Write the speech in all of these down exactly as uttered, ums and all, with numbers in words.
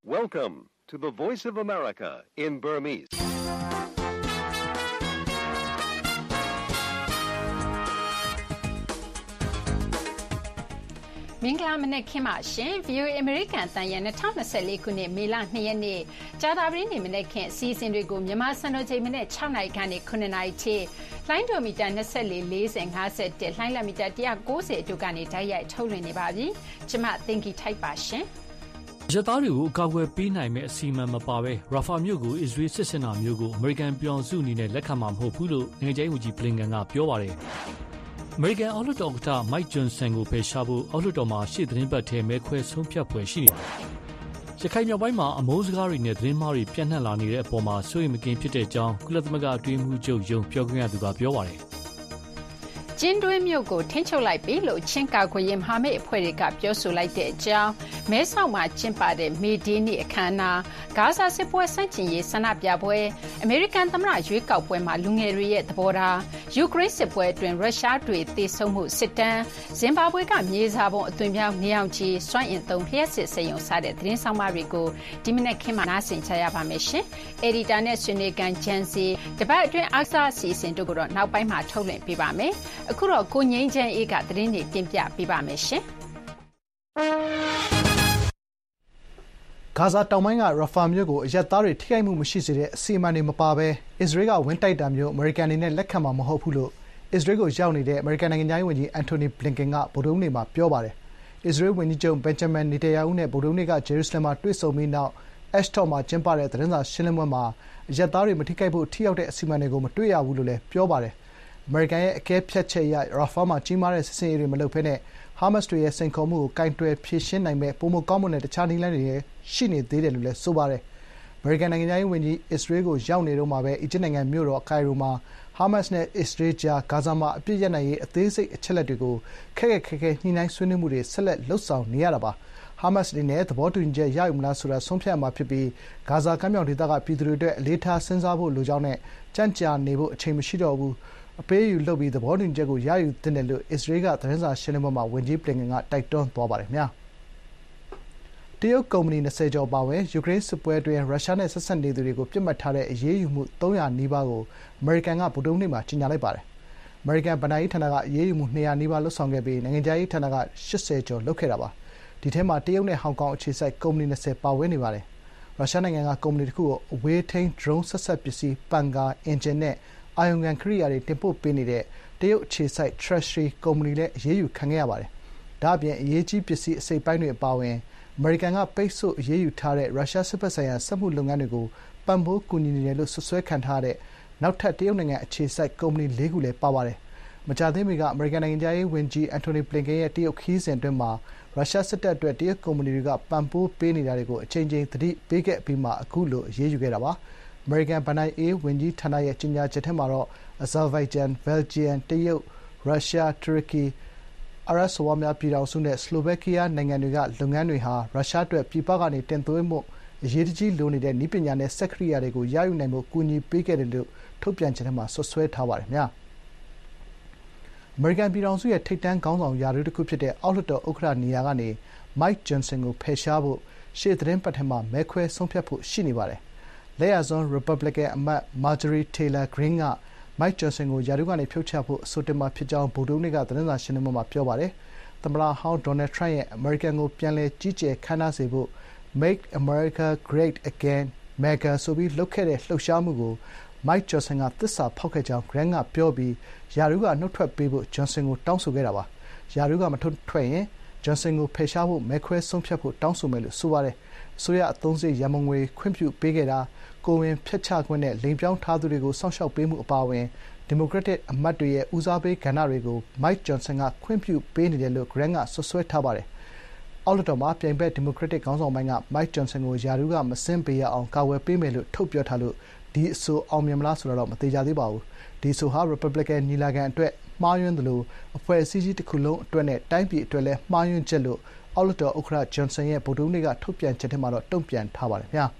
Welcome to the Voice of America in Burmese. ။မင်္ဂလာမနက်ခင်းပါရှင် ဗီအိုအေ အမေရိကန်အသံရဲ့၂၀၂၄ခုနှစ်မေလ၂ရက်နေ့ကြာသပတေးနေ့မနက်ခင်းအစီအစဉ်တွေကိုမြန်မာစံတော်ချိန်မနက်၆နာရီကနေ၇နာရီထိလိုင်းဒိုမီတာ၂၄ ၄၀ ၅၁လိုင်းလမီတာ၁၉၀တို့ကနေတိုက်ရိုက်ထုတ်လွှင့်နေပါပြီ။ကျမသိင်္ဂီထိုက်ပါရှင်။ရသားတွေကိုအကာအကွယ်ပေးနိုင်မဲ့အစီအမံမပါဘဲရာဖာမြို့ကိုအစ္စရေးစစ်စင်တာမျိုးကိုအမေရိကန်ပြည်အောင်စုအနေနဲ့လက်ခံမှာမဟုတ်ဘူးလို့နိုင်ငံခြားရေးဝန်ကြီးဘလင်ကန်ကပြောပါတယ်။အမေရိကန်အောက်လွှတ်တော်ဥက္ကဋ္ဌမိုက်ဂျွန်ဆန်ကိုဖယ်ရှားဖို့အောက်လွှတ်တော်မှာရှေ့သတင်းပတ်ထဲမဲခွဲဆုံးဖြတ်ပွဲရှိနေပါတယ်။ရခိုင်မြောက်ပိုင်းမှာအမိုးစကားတွေနဲ့သတင်းမှားတွေပြန့်နှံ့လာနေတဲ့အပေါ်မှာစိုးရိမ်မကင်းဖြစ်တဲ့အကြောင်းကုလသမဂ္ဂအတွင်းမှုချုပ်ယုံပြောခွင့်ရသူကပြောပါတယ်။ကျင်းတွင်းမြို့ကိုထိန်းချုပ်လိုက်ပြီလို့ချင်းကာကွယ်ရေးမဟာမိတ်အဖွဲ့တွေကပြောဆိုလိုက်တဲ့အကြောင်းမဲဆောက်မှာကျင်းပတဲ့မေဒီနီအခမ်းအနားဂါဇာစစ်ပွဲစန့်ကျင်ရေးဆန္ဒပြပွဲအမေရိကန်သမ္မတရွေးကောက်ပွဲမှာလူငယ်တွေရဲ့သဘောထားယူကရိန်းစစ်ပွဲအတွင်းရုရှားတွေသေဆုံးမှုစစ်တမ်းဇင်ဘာဘွေကမြေစာပုံအသွင်ပြောင်းနေအောင်ကြီးစွန့်အင်သုံးလျှက်စစ်စရုံစတဲ့သတင်းဆောင်မတွေကိုဒီမနေ့ခင်းမှာနားဆင်ကြရပါမယ်ရှင်။အက်ဒီတာနဲ့ဆွေးနွေးကန်ဂျန်စီတပတ်အတွင်းအားစားအစီအစဉ်တို့ကိုတော့နောက်ပိုင်းမှာထုတ်လွှင့်ပေးပါမယ်။အခုတော့ကိုငိမ့်ချမ်းအေးကသတင်းတွေတင်ပြပေးပါမယ်ရှင်။ဂါဇာတောင်ပိုင်းကရာဖာမြို့ကိုအရပ်သားတွေထိခိုက်မှုမရှိစေတဲ့အစီအမံတွေမပါဘဲအစ္စရေးကဝင်တိုက်တာမျိုးအမေရိကန်အနေနဲ့လက်ခံမှာမဟုတ်ဘူးလို့အစ္စရေးကိုရောက်နေတဲ့အမေရိကန်နိုင်ငံခြားရေးဝန်ကြီးအန်တိုနီဘလင်ကန်ကဗုဒ္ဓဟူးနေ့မှာပြောပါတယ်။အစ္စရေးဝန်ကြီးချုပ်ဘင်ဂျမင်နေတန်ယာဟုနဲ့ဗုဒ္ဓဟူးနေ့ကဂျေရုဆလင်မှာတွေ့ဆုံပြီးနောက်အက်ရှ်တော့မှာကျင်းပတဲ့သတင်းစာရှင်းလင်းပွဲမှာအရပ်သားတွေမထိခိုက်ဖို့ထိရောက်တဲ့အစီအမံတွေကိုမတွေ့ရဘူးလို့လည်းပြောပါတယ်။အမေရိကန်ရဲ့အကဲဖြတ်ချက်အရရာဖာမှာကြီးမားတဲ့စစ်ဆင်ရေးတွေမလုပ်ဘဲနဲ့ဟာမတ်စ်တွေရဲ့စိန်ခေါ်မှုကိုကိုင်တွယ်ဖြေရှင်းနိုင်မယ့်ပိုမိုကောင်းမွန်တဲ့တခြားနည်းလမ်းတွေရှိနေသေးတယ်လို့လည်းဆိုပါတယ်။အမေရိကန်နိုင်ငံခြားရေးဝန်ကြီးအစ္စရေးကိုရောက်နေတုန်းမှာပဲအီဂျစ်နိုင်ငံမြို့တော်ကိုင်ရိုမှာဟာမတ်စ်နဲ့အစ္စရေးကြားဂါဇာမှာအပစ်ရပ်နိုင်ရေးအသေးစိတ်အချက်အလက်တွေကိုခက်ခက်ခဲခဲညှိနှိုင်းဆွေးနွေးမှုတွေဆက်လက်လုပ်ဆောင်နေရတာပါ။ဟာမတ်စ်အနေနဲ့သဘောတူညီချက်ရယူမလားဆိုတာဆုံးဖြတ်မှာဖြစ်ပြီးဂါဇာကမ်းမြောင်ဒေသကပြည်သူတွေအတွက်အလေးထားစဉ်းစားဖို့လိုကြောင်းနဲ့ကြန့်ကြာနေဖို့အချိန်မရှိတော့ဘူးအပေးအယူလုပ်ပြီးသဘောတူညီချက်ကိုရယူသင့်တယ်လို့အစ္စရေးကသတင်းစာရှင်းလင်းပွဲမှာဝန်ကြီးဘလင်ကန်ကတိုက်တွန်းသွားပါတယ်။တရုတ်ကုမ္ပဏီ၂၀ကျော်အပါအဝင်ယူကရိန်းစစ်ပွဲအတွင်းရုရှားနဲ့ဆက်စပ်နေသူတွေကိုပစ်မှတ်ထားတဲ့အရေးယူမှုသုံးရာနီးပါးကိုအမေရိကန်ကဗုဒ္ဓဟူးနေ့မှာကြေညာလိုက်ပါတယ်။အမေရိကန်ဘဏ္ဍာရေးဌာနကအရေးယူမှု၂၀၀နီးပါးလုပ်ဆောင်ခဲ့ပြီးနိုင်ငံခြားရေးဌာနက၈၀ကျော်လုပ်ခဲ့တာပါ။ဒီထဲမှာတရုတ်နဲ့ဟောင်ကောင်အခြေစိုက်ကုမ္ပဏီ၂၀ပါဝင်နေပါတယ်။ရုရှားနိုင်ငံကကုမ္ပဏီတခုကိုအဝေးထိန်းဒရုန်းဆက်စပ်ပစ္စည်းပန်ကာအင်ဂျင်နဲ့အာရုံခံကိရိယာတွေတင်ပို့ပေးနေတဲ့တရုတ်အခြေစိုက် Treasury ကုမ္ပဏီလည်းအရေးယူခံခဲ့ရပါတယ်။ဒါ့အပြင်အရေးကြီးပစ္စည်းအစိတ်အပိုင်းတွေအပါအဝင်အမေရိကန်ကပိတ်ဆို့အရေးယူထားတဲ့ရုရှားစစ်ဘက်ဆိုင်ရာစက်မှုလုပ်ငန်းတွေကိုပံ့ပိုးကူညီနေတယ်လို့စွပ်စွဲခံထားရတဲ့နောက်ထပ်တရုတ်နိုင်ငံအခြေစိုက်ကုမ္ပဏီလေးခုလည်းပါပါတယ်။မကြာသေးမီကအမေရိကန်နိုင်ငံခြားရေးဝန်ကြီးအန်တိုနီဘလင်ကန်ရဲ့တရုတ်ခရီးစဉ်အတွင်းမှာရုရှားစစ်တပ်အတွက်တရုတ်ကုမ္ပဏီတွေကပံ့ပိုးပေးနေတာတွေကိုအကြိမ်ကြိမ်သတိပေးခဲ့အပြီးမှာအခုလိုအရေးယူခဲ့တာပါ။အမေရိကန်ဘဏ္ဍာရေးဝန်ကြီးဌာနရဲ့ကြေညာချက်ထဲမှာတော့အဇာဘိုင်ဂျန်၊ဘယ်လ်ဂျီယံ၊တရုတ်၊ရုရှား၊တူရကီ၊အာရပ်စော်ဘွားများပြည်ထောင်စုနဲ့ဆလိုဗက်ကီးယားနိုင်ငံတွေကလုပ်ငန်းတွေဟာရုရှားအတွက်ပြည်ပကနေတင်သွင်းဖို့အရေးတကြီးလိုနေတဲ့နည်းပညာနဲ့စက်ကိရိယာတွေကိုရယူနိုင်ဖို့ကူညီပေးခဲ့တယ်လို့ထုတ်ပြန်ချက်ထဲမှာစွပ်စွဲထားပါတယ်။အမေရိကန်ပြည်ထောင်စုရဲ့ထိပ်တန်းခေါင်းဆောင်ရာထူးတခုဖြစ်တဲ့အောက်လွှတ်တော်ဥက္ကဋ္ဌနေရာကနေမိုက်ဂျွန်ဆန်ကိုဖယ်ရှားဖို့ရှေ့သီတင်းပတ်ထဲမှာမဲခွဲဆုံးဖြတ်ဖို့ရှိနေပါတယ်။လက်ယာစွန်းရီပတ်ဘလီကန်အမတ်မာဂျိုရီတေလာဂရင်းကမိုက်ဂျွန်ဆန်ကိုရာထူးကနေဖြုတ်ချဖို့အဆိုတင်မှာဖြစ်ကြောင်းဗုဒ္ဓဟူးနေ့ကသတင်းစာရှင်းလင်းပွဲမှာပြောပါတယ်။သမ္မတဟောင်းဒေါ်နယ်ထရမ့်ရဲ့အမေရိကန်ကိုပြန်လည်ကြီးကျယ်ခမ်းနားစေဖို့ Make America Great Again မက်ဂါ ဆိုပြီးလုပ်ခဲ့တဲ့လှုပ်ရှားမှုကိုမိုက်ဂျွန်ဆန်ကသစ္စာဖောက်ခဲ့ကြောင်းဂရင်းကပြောပြီးရာထူးကနှုတ်ထွက်ပေးဖို့ဂျွန်ဆန်ကိုတောင်းဆိုခဲ့တာပါ။ရာထူးကမနှုတ်ထွက်ရင်ဂျွန်ဆန်ကိုဖယ်ရှားဖို့မဲခွဲဆုံးဖြတ်ဖို့တောင်းဆိုမယ်လို့ဆိုပါတယ်။အစိုးရအသုံးစရိတ်ရန်ပုံငွေခွင့်ပြုပေးခဲ့တာကိုယ်ဝန်ဖျက်ချခွင့်နဲ့လိင်ပြောင်းထားသူတွေကိုစောင့်ရှောက်ပေးမှုအပါအဝင်ဒီမိုကရက်တစ်အမတ်တွေရဲ့ဦးစားပေးကဏ္ဍတွေကိုမိုက်ဂျွန်ဆန်ကခွင့်ပြုပေးနေတယ်လို့ဂရင်းကစွပ်စွဲထားပါတယ်။အောက်လွှတ်တော်မှာပြိုင်ဘက်ဒီမိုကရက်တစ်ခေါင်းဆောင်ပိုင်းကမိုက်ဂျွန်ဆန်ကိုရာထူးကမဆင်းပေးရအောင်ကာကွယ်ပေးမယ်လို့ထုတ်ပြောထားလို့ဒီအဆိုအောင်မြင်မလားဆိုတာတော့မသေချာသေးပါဘူး။ဒီအဆိုဟာရီပတ်ဘလီကန်ညီလာခံအတွက်မှားယွင်းသလိုအဖွဲ့အစည်းကြီးတစ်ခုလုံးအတွက်နဲ့တိုင်းပြည်အတွက်လည်းမှားယွင်းချက်လို့အောက်လွှတ်တော်ဥက္ကဋ္ဌဂျွန်ဆန်ရဲ့ဗုဒ္ဓဟူးနေ့ကထုတ်ပြန်ချက်ထဲမှာတော့တုံ့ပြန်ထားပါတယ်ခင်ဗျာ။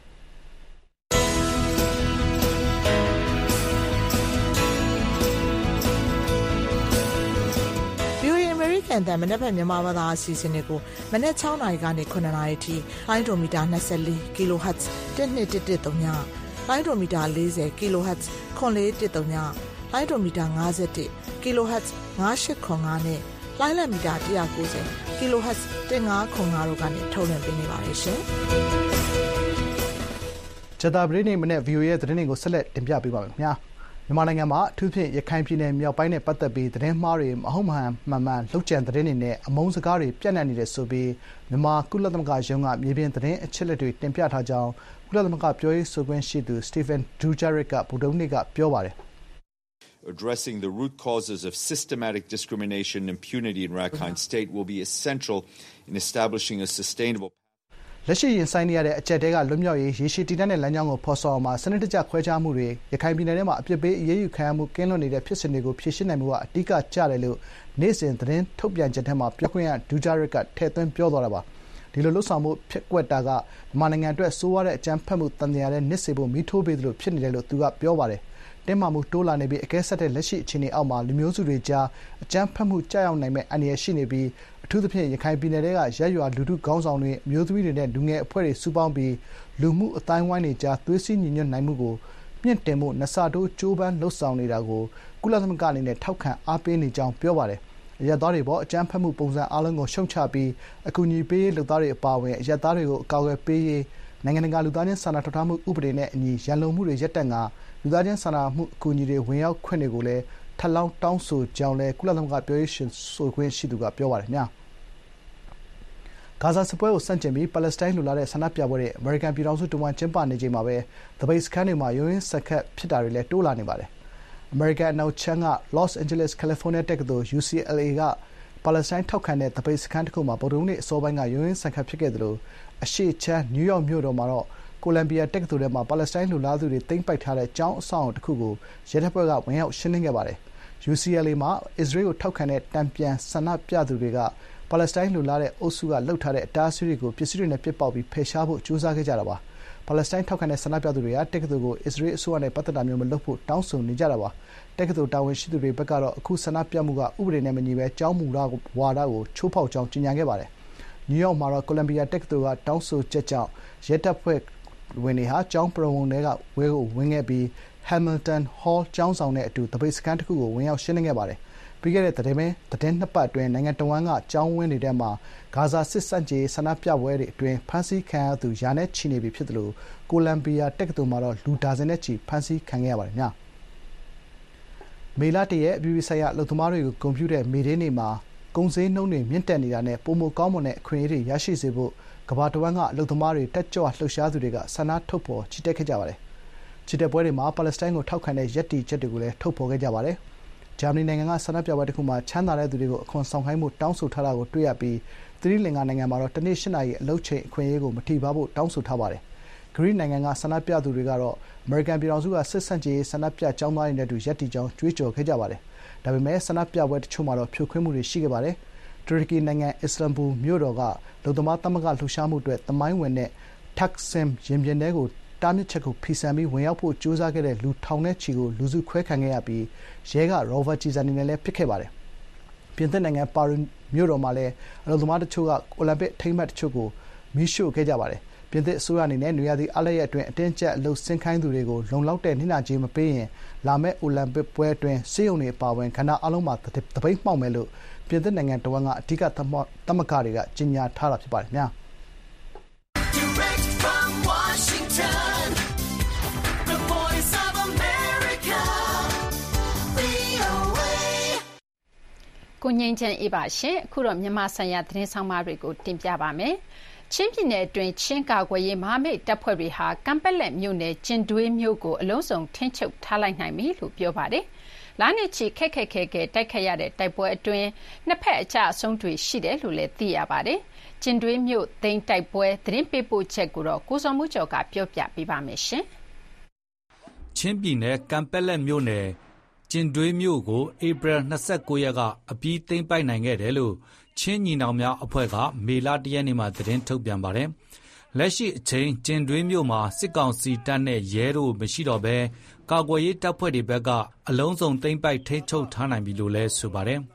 န်တန်မနေ့ဖက်မြန်မာဘာသာအစီအစဉ်တွေကိုမနေ့၆နာရီကနေခုနှစ်နာရီထိလိုင်းဒိုမီတာ24 kilohertz တစ်နှစ်တစ်တစ်သုံးညလိုင်းဒိုမီတာ40 kilohertz ခွန်လေးတစ်သုံးညလိုင်းဒိုမီတာ51 kilohertz 9805နဲ့လိုင်းလက်မီတာ190 kilohertz 1505တို့ကနေထုတ်လွှင့်ပေးနေပါတယ်ရှင်။ဂျတာပရိနေမနဲ့ ဗီအိုအေ ရဲ့သတင်းတွေကိုဆက်လက်တင်ပြပေးပါမယ်ခင်ဗျာ။မြန်မာနိုင်ငံမှာအထူးဖြင့်ရခိုင်ပြည်နယ်မြောက်ပိုင်းနဲ့ပတ်သက်ပြီးသတင်းမှားတွေမဟုတ်မှန်မှန်မှန်လှုပ်ကြံသတင်းတွေနဲ့အမုန်းစကားတွေပြန့်နှံ့နေတယ်ဆိုပြီးမြန်မာကုလသမဂ္ဂရုံးကမြေပြင်သတင်းအချက်အလက်တွေတင်ပြထားကြောင်းကုလသမဂ္ဂပြောရေးဆိုခွင့်ရှိသူ Stéphane Dujarric ကဗုဒ္ဓဟူးနေ့ကပြောပါတယ်။ Addressing the root causes of systematic discrimination and impunity in Rakhine State will be essential in establishing a sustainable လက်ရှိရင်ဆိုင်နေရတဲ့အကျပ်တဲကလွတ်မြောက်ရေးရေရှည်တည်တံ့တဲ့လမ်းကြောင်းကိုဖော်ဆောင်အောင်မှာစနစ်တကျခွဲခြားမှုတွေရခိုင်ပြည်နယ်ထဲမှာအပြစ်ပေးအရေးယူခံရမှုကင်းလွတ်နေတဲ့ဖြစ်စဉ်တွေကိုဖြေရှင်းနိုင်မှုကအဓိကကျတယ်လို့နေ့စဉ်သတင်းထုတ်ပြန်ချက်ထဲမှာပြောခွင့်ရဒူဂျာရစ်ကထည့်သွင်းပြောသွားတာပါဒီလိုလှုပ်ဆောင်မှုဖြစ်ကွက်တာကမြန်မာနိုင်ငံအတွက်စိုးရတဲ့အကြမ်းဖက်မှုတန်တရားတဲ့နစ်စေဖို့မိထိုးပေးသလိုဖြစ်နေတယ်လို့သူကပြောပါတယ်တင်းမာမှုတိုးလာနေပြီးအကဲဆက်တဲ့လက်ရှိအခြေအနေအောက်မှာလူမျိုးစုတွေကြားအကြမ်းဖက်မှုကြောက်ရောက်နိုင်မဲ့အန္တရာယ်ရှိနေပြီးအထူးသဖြင့်ရခိုင်ပြည်နယ်တွေကရက်ရွာလူထုခေါင်းဆောင်တွေမျိုးသမီးတွေနဲ့လူငယ်အဖွဲ့တွေစုပေါင်းပြီးလူမှုအတိုင်းဝိုင်းတွေကြားသွေးစည်းညီညွတ်နိုင်မှုကိုမြင့်တင်မှုနစတိုးကြိုးပမ်းလှုပ်ဆောင်နေတာကိုကုလသမဂ္ဂအနေနဲ့ထောက်ခံအားပေးနေကြောင်းပြောပါတယ်အရက်သားတွေပေါ်အကြမ်းဖက်မှုပုံစံအလုံးကိုရှုံချပြီးအကူအညီပေးရေးလုပ်သားတွေအပါအဝင်အရက်သားတွေကိုအကာအကွယ်ပေးရေးနိုင်ငံတကာလူသားချင်းစာနာထောက်ထားမှုဥပဒေနဲ့အညီရန်လုံမှုတွေရပ်တန့်ကလူသားချင်းစာနာမှုအကူအညီတွေဝင်ရောက်ခွင့်တွေကိုလည်းထပ်လောင်းတောင်းဆိုကြောင်းလည်းကုလသမဂ္ဂပြောရေးဆိုခွင့်ရှိသူကပြောပါတယ်ခင်ဗျာဂါဇာစစ်ပွဲကိုစန့်ကျင်ပြီးပါလက်စတိုင်းလူလာတဲ့ဆန္ဒပြပွဲတွေအမေရိကန်ပြည်ထောင်စုတဝန်းကျင်းပနေချိန်မှာပဲသပိတ်စခန်းတွေမှာရုန်းရင်းဆန်ခတ်ဖြစ်တာတွေလည်းတိုးလာနေပါတယ်အမေရိကန်အနောက်ခြမ်းက Los Angeles California တက္ကသိုလ် ယူ စီ แอล အေ ကပါလက်စတိုင်းထောက်ခံတဲ့သပိတ်စခန်းတစ်ခုမှာဗုဒ္ဓဟူးနေ့အစောပိုင်းကရုန်းရင်းဆန်ခတ်ဖြစ်ခဲ့သလိုအရှေ့ခြမ်းနယူးယောက်မြို့တော်မှာတော့ကိုလံဘီယာတက္ကသိုလ်ထဲမှာပါလက်စတိုင်းလူလားသူတွေသိမ်းပိုက်ထားတဲ့ကျောင်းအဆောက်အအုံတစ်ခုကိုရဲတပ်ဖွဲ့ကဝင်ရောက်ရှင်းလင်းခဲ့ပါတယ်။ ယူ စီ แอล အေ မှာအစ္စရေးကိုထောက်ခံတဲ့တံပြန်ဆန္ဒပြသူတွေကပါလက်စတိုင်းလူလားတဲ့အုပ်စုကလှုပ်ထားတဲ့အတားအဆီးတွေကိုပစ္စည်းတွေနဲ့ပစ်ပေါက်ပြီးဖယ်ရှားဖို့ကြိုးစားခဲ့ကြတာပါ။ပါလက်စတိုင်းထောက်ခံတဲ့ဆန္ဒပြသူတွေကတက္ကသိုလ်ကိုအစ္စရေးအစိုးရနဲ့ပတ်သက်တာမျိုးမလုပ်ဖို့တောင်းဆိုနေကြတာပါ။တက္ကသိုလ်တာဝန်ရှိသူတွေဘက်ကတော့အခုဆန္ဒပြမှုကဥပဒေနဲ့မညီဘဲကျောင်းမူဝါဒကိုချိုးဖောက်ကြောင်းကြေညာခဲ့ပါတယ်။နယူးယောက်မှာတော့ကိုလံဘီယာတက္ကသိုလ်ကတောင်းဆိုချက်ကြောင့်ရဲတပ်ဖွဲ့ဝင်တွေဟာကျောင်းပရဝုဏ်ထဲကဝဲကိုဝင်ခဲ့ပြီး Hamilton Hall ကျောင်းဆောင်နဲ့အတူသပိတ်စခန်းတစ်ခုကိုဝင်ရောက်ရှင်းလင်းခဲ့ပါတယ်။ပြီးခဲ့တဲ့သတင်းပဲသတင်းနှစ်ပတ်အတွင်းနိုင်ငံတော်ဝန်ကကျောင်းဝင်းတွေထဲမှာဂါဇာစစ်စန့်ကျင်ဆန္ဒပြပွဲတွေအတွင်းဖမ်းဆီးခံရသူရာနဲ့ချီနေပြီဖြစ်တယ်လို့ကိုလံဘီယာတက္ကသိုလ်မှာတော့လူဒါဇင်နဲ့ချီဖမ်းဆီးခံခဲ့ရပါတယ်ည။မေလတရက်အပြည်ပြည်ဆိုင်ရာအလုပ်သမားတွေကိုဂုဏ်ပြုတဲ့မေဒေးနေ့မှာကုန်စည်နှုန်းတွေမြင့်တက်နေတာနဲ့ပုံမကောင်းမွန်တဲ့အခွင့်အရေးတွေရရှိစေဖို့ကမ္ဘာတဝန်းကအလုပ်သမားတွေတက်ကြွလှုပ်ရှားသူတွေကဆန္ဒထုတ်ဖော်ချီတက်ခဲ့ကြပါတယ်။ချီတက်ပွဲတွေမှာပါလက်စတိုင်းကိုထောက်ခံတဲ့ယက်တီချက်တွေကိုလည်းထုတ်ဖော်ခဲ့ကြပါတယ်။ဂျာမနီနိုင်ငံကဆန္ဒပြပွဲတစ်ခုမှာချမ်းသာတဲ့သူတွေကိုအခွန်ဆောင်ခိုင်းမှုတောင်းဆိုထားတာကိုတွေ့ရပြီးသီရိလင်္ကာနိုင်ငံမှာတော့တနေ့၈နာရီအလုပ်ချိန်အခွင့်အရေးကိုမထိပါဘူးတောင်းဆိုထားပါတယ်။ဂရိနိုင်ငံကဆန္ဒပြသူတွေကတော့အမေရိကန်ပြည်ထောင်စုကစစ်ဆန့်ကျင်ရေးဆန္ဒပြကျောင်းသားတွေနဲ့အတူယက်တီကြောင်းကြွေးကြော်ခဲ့ကြပါတယ်။ဒါပေမဲ့ဆန္ဒပြပွဲတချို့မှာတော့ဖြိုခွင်းမှုတွေရှိခဲ့ပါတယ်။တူရကီနိုင်ငံအစ္စတန်ဘူလ်မြို့တော်ကလူသမားသမဂ္ဂလှုပ်ရှားမှုအတွက်သမိုင်းဝင်တဲ့ Taksim ရင်ပြင်ထဲကိုတားမြစ်ချက်ကိုဖီဆန်ပြီးဝင်ရောက်ဖို့ကြိုးစားခဲ့တဲ့လူထောင်နဲ့ချီကိုလူစုခွဲခံခဲ့ရပြီးရဲကရော်ဗာကျည်ဆံတွေနဲ့လည်းပစ်ခဲ့ပါတယ်။ပြင်သစ်နိုင်ငံပါရီမြို့တော်မှာလည်းအလုပ်သမားတချို့ကအိုလံပစ်အထိမ်းအမှတ်တချို့ကိုမီးရှို့ခဲ့ကြပါတယ်။ပြင်သစ်အစိုးရအနေနဲ့နွေရာသီအားလပ်ရက်အတွင်းအတင်းအကျပ်အလုပ်ဆင်းခိုင်းသူတွေကိုလုံလောက်တဲ့နစ်နာကြေးမပေးရင်လာမယ့်အိုလံပစ်ပွဲအတွင်းဆေးရုံတွေအပါအဝင်ကဏ္ဍအားလုံးမှာသပိတ်မှောက်မယ်လို့ပြင်သစ်နိုင်ငံတဝန်းကအဓိကသမဂ္ဂတွေကကြေညာထားတာဖြစ်ပါတယ်ခင်ဗျာ။ Direct from Washington, the voice of America, ဗွီအိုအေကိုငြိမ်းချမ်းအေးပါရှင်အခုတော့မြန်မာဆိုင်ရာသတင်းဆောင်မတွေကိုတင်ပြပါမယ်။ချင်းပြည်နယ်အတွင်းချင်းကာကွယ်ရေးမဟာမိတ်တပ်ဖွဲ့တွေဟာကံပက်လက်မြို့နယ်ကျင်တွေးမြို့ကိုအလုံးစုံထိန်းချုပ်ထားလိုက်နိုင်ပြီလို့ပြောပါတယ်။လာနေချီခက်ခက်ခဲခဲတိုက်ခတ်ရတဲ့တိုက်ပွဲအတွင်းနှစ်ဖက်အကြအဆုံးတွေရှိတယ်လို့လည်းသိရပါတယ်။ကျင်တွေးမြို့သိမ်းတိုက်ပွဲသတင်းပေးပို့ချက်ကိုတော့ကိုစော်မှုကျော်ကပြောပြပေးပါမယ်ရှင်။ချင်းပြည်နယ်ကံပက်လက်မြို့နယ်ကျင်တွေးမြို့ကိုဧပြီ၂၉ရက်ကအပြီးသိမ်းပိုက်နိုင်ခဲ့တယ်လို့ချင်းညီနောင်များအဖွဲ့ကမေလ၁ရက်နေ့မှာသတင်းထုတ်ပြန်ပါတယ်။လက်ရှိအချိန်ကျင်တွေးမြို့မှာစစ်ကောင်စီတပ်နဲ့ရဲတို့မရှိတော့ဘဲကာကွယ်ရေးတပ်ဖွဲ့တွေဘက်ကအလုံးစုံသိမ်းပိုက်ထိန်းချုပ်ထားနိုင်ပြီလို့လည်းဆိုပါတယ်။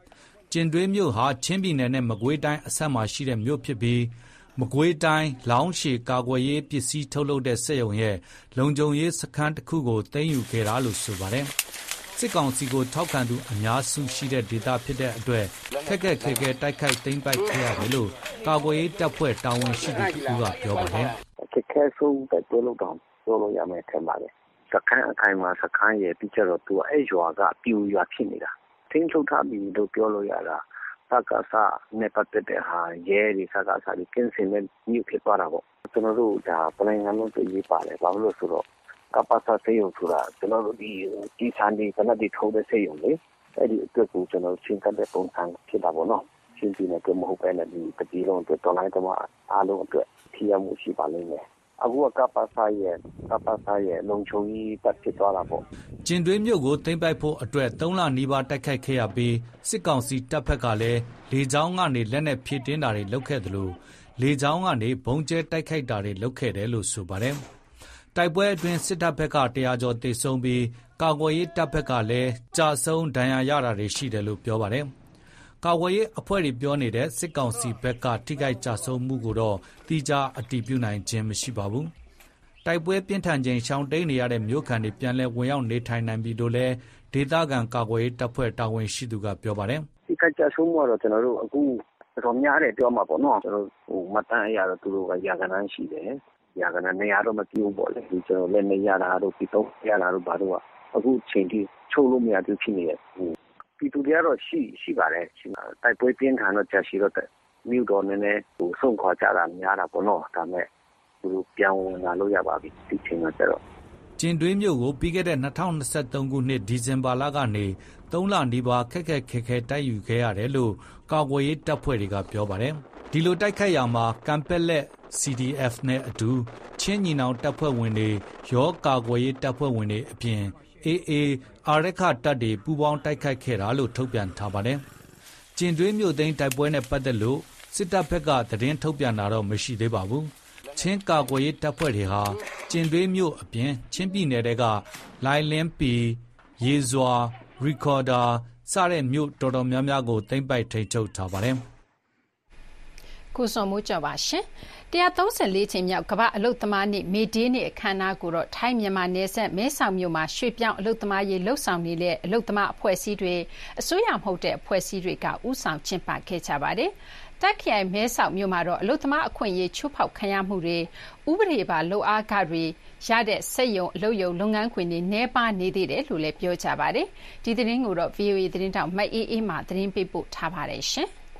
ကျင်တွင်းမြို့ဟာချင်းပြည်နယ်နဲ့မကွေးတိုင်းအစပ်မှာရှိတဲ့မြို့ဖြစ်ပြီးမကွေးတိုင်းလောင်းရှည်ကာကွယ်ရေးပစ္စည်းထုတ်လုပ်တဲ့စက်ရုံရဲ့လုံခြုံရေးစခန်းတစ်ခုကိုသိမ်းယူခဲ့တာလို့ဆိုပါတယ်။စစ်ကောင်စီကိုထောက်ခံသူအများစုရှိတဲ့ဒေသဖြစ်တဲ့အတွက်ခက်ခက်ခဲခဲတိုက်ခိုက်သိမ်းပိုက်ခဲ့ရတယ်လို့ကာကွယ်ရေးတပ်ဖွဲ့တာဝန်ရှိသူကပြောပါတယ်။အခက်ခဲဆုံးပဲပြောလို့တော့ပြောလို့ရမယ်ထင်ပါတယ်။စခန်းအခိုင်အမာစခန်းရဲ့ပြီးကြတော့သူအဲ့ရွာကပြူရွာဖြစ်နေတာ။တင်းချုပ်ထားပြီးလို့ပြောလို့ရတာစကားစားနဲ့ပတ်သက်တဲ့ဟာရဲဒီစကားစားဒီကင်းစင်နဲ့မြို့ဖြစ်သွားတာပေါ့ကျွန်တော်တို့ဒါပလိုင်ငံလုံးရေးပါတယ်ဘာလို့လဲဆိုတော့ကပ္ပစာစေယုံဆိုတာကျွန်တော်တို့ဒီဒီစံဒီကနဒီထိုးတဲ့စေယုံလေအဲ့ဒီအတွက်ကိုကျွန်တော်ရှင်းတဲ့ပုံစံဖြစ်တာပေါ့နော်ရှင်းပြနေကြမဟုတ်ပဲနဲ့ဒီတတိလုံးအတွက်တော်လိုင်းတမအားလုံးအတွက်ထိရမှုရှိပါလိမ့်မယ်အခုကပ္ပစာရဲ့ကပ္ပစာရဲ့လုံချုံကြီးပတ်ဖြစ်သွားတာပေါ့ကျင်တွင်းမြို့ကိုသိမ်းပိုက်ဖို့အတွက်သုံးလနီးပါးတိုက်ခိုက်ခဲ့ရပြီးစစ်ကောင်စီတပ်ဖက်ကလည်းလေကြောင်းကနေလက်နက်ဖြည့်တင်းတာတွေလုပ်ခဲ့တယ်လို့လေကြောင်းကနေဘုံကျဲတိုက်ခိုက်တာတွေလုပ်ခဲ့တယ်လို့ဆိုပါတယ်တိုက်ပွဲအတွင်းစစ်တပ်ဘက်ကတရာကျော်တေဆုံးပြီးကာကွယ်ရေးတပ်ဘက်ကလည်းကြာဆုံးဒဏ်ရာရတာတွေရှိတယ်လို့ပြောပါတယ်ကာကွယ်ရေးအဖွဲ့တွေပြောနေတဲ့စစ်ကောင်စီဘက်ကထိခိုက်ကြဆုံးမှုကိုတော့တိကျအတည်ပြုနိုင်ခြင်းမရှိပါဘူး။တိုက်ပွဲပြင်းထန်ခြင်းရှောင်တိန်နေရတဲ့မြို့ခံတွေပြန်လည်ဝင်ရောက်နေထိုင်နိုင်ပြီလို့လည်းဒေသခံကာကွယ်ရေးတပ်ဖွဲ့တာဝန်ရှိသူကပြောပါတယ်။ထိခိုက်ကြဆုံးမှုကတော့ကျွန်တော်တို့အခုတော်များတယ်ပြောမှာပေါ့နော်ကျွန်တော်ဟိုမတန်းအရာတော့သူတို့ကရာဂဏန်းရှိတယ်။ရာဂဏန်းနေရာတော့မပြည့်ဘူးပေါ့လေဒီကျွန်တော်လည်းနေရတာတော့ပြီးတော့ရတာတော့ဘာလို့ကအခုချိန်ထိချုပ်လို့မရသေးဖြစ်နေတယ်ပြည်သူတွေကတော့ရှိရှိပါတယ်တိုက်ပွဲပြင်းထန်တော့ကြာရှိတော့မြို့တော်နည်းနည်းဟိုဆုံးခွာကြတာများတာပေါ့နော်ဒါမဲ့သူပြောင်းဝင်လာလို့ရပါပြီဒီချိန်မှာကျတော့ကျင်တွင်းမြို့ကိုပြီးခဲ့တဲ့၂၀၂၃ခုနှစ်ဒီဇင်ဘာလကနေသုံးလနီးပါးခက်ခက်ခဲခဲတိုက်ယူခဲ့ရတယ်လို့ကာကွယ်ရေးတပ်ဖွဲ့တွေကပြောပါတယ်ဒီလိုတိုက်ခိုက်ရမှာကံပက်လက် စီ ဒီ အက်ဖ် နဲ့အတူချင်းညီနောင်တပ်ဖွဲ့ဝင်တွေရောကာကွယ်ရေးတပ်ဖွဲ့ဝင်တွေအပြင်အေးအေးအာရခတပ်တွေပူးပေါင်းတိုက်ခိုက်ခဲ့တာလို့ထုတ်ပြန်ထားပါတယ်။ကျင်တွင်းမြို့သိမ်းတိုက်ပွဲနဲ့ပတ်သက်လို့စစ်တပ်ဘက်ကသတင်းထုတ်ပြန်တာတော့မရှိသေးပါဘူး။ချင်းကာကွယ်ရေးတပ်ဖွဲ့တွေဟာကျင်တွင်းမြို့အပြင်ချင်းပြည်နယ်တွေကလိုင်လင်းပီရေစွာရီကော်ဒါစတဲ့မြို့တော်တော်များများကိုသိမ်းပိုက်ထိန်းချုပ်ထားပါတယ်။ကိုစောမိုးကျော်ပါရှင်။၁၃၄ချိန်မြောက်ကမ္ဘာအလုတ်သမားနေ့မေဒေးနေ့အခမ်းအနားကိုတော့ထိုင်းမြန်မာနယ်စပ်မဲဆောက်မြို့မှာရွှေပြောင်းအလုတ်သမားရေးလှုပ်ဆောင်နေတဲ့အလုတ်သမားအဖွဲ့အစည်းတွေအစိုးရမဟုတ်တဲ့အဖွဲ့အစည်းတွေကဦးဆောင်ကျင်းပခဲ့ကြပါတယ်။တက်ခိုင်မဲဆောက်မြို့မှာတော့အလုတ်သမားအခွင့်အရေးချိုးဖောက်ခံရမှုတွေဥပဒေပါလုံအားခတွေရတဲ့စက်ရုံအလုပ်ရုံလုပ်ငန်းခွင်တွေနှဲပါနေသေးတယ်လို့လည်းပြောကြပါတယ်။ဒီသတင်းကိုတော့ ဗွီအိုအေ သတင်းတောက်မအေးအေးမှသတင်းပေးပို့ထားပါတယ်ရှင်။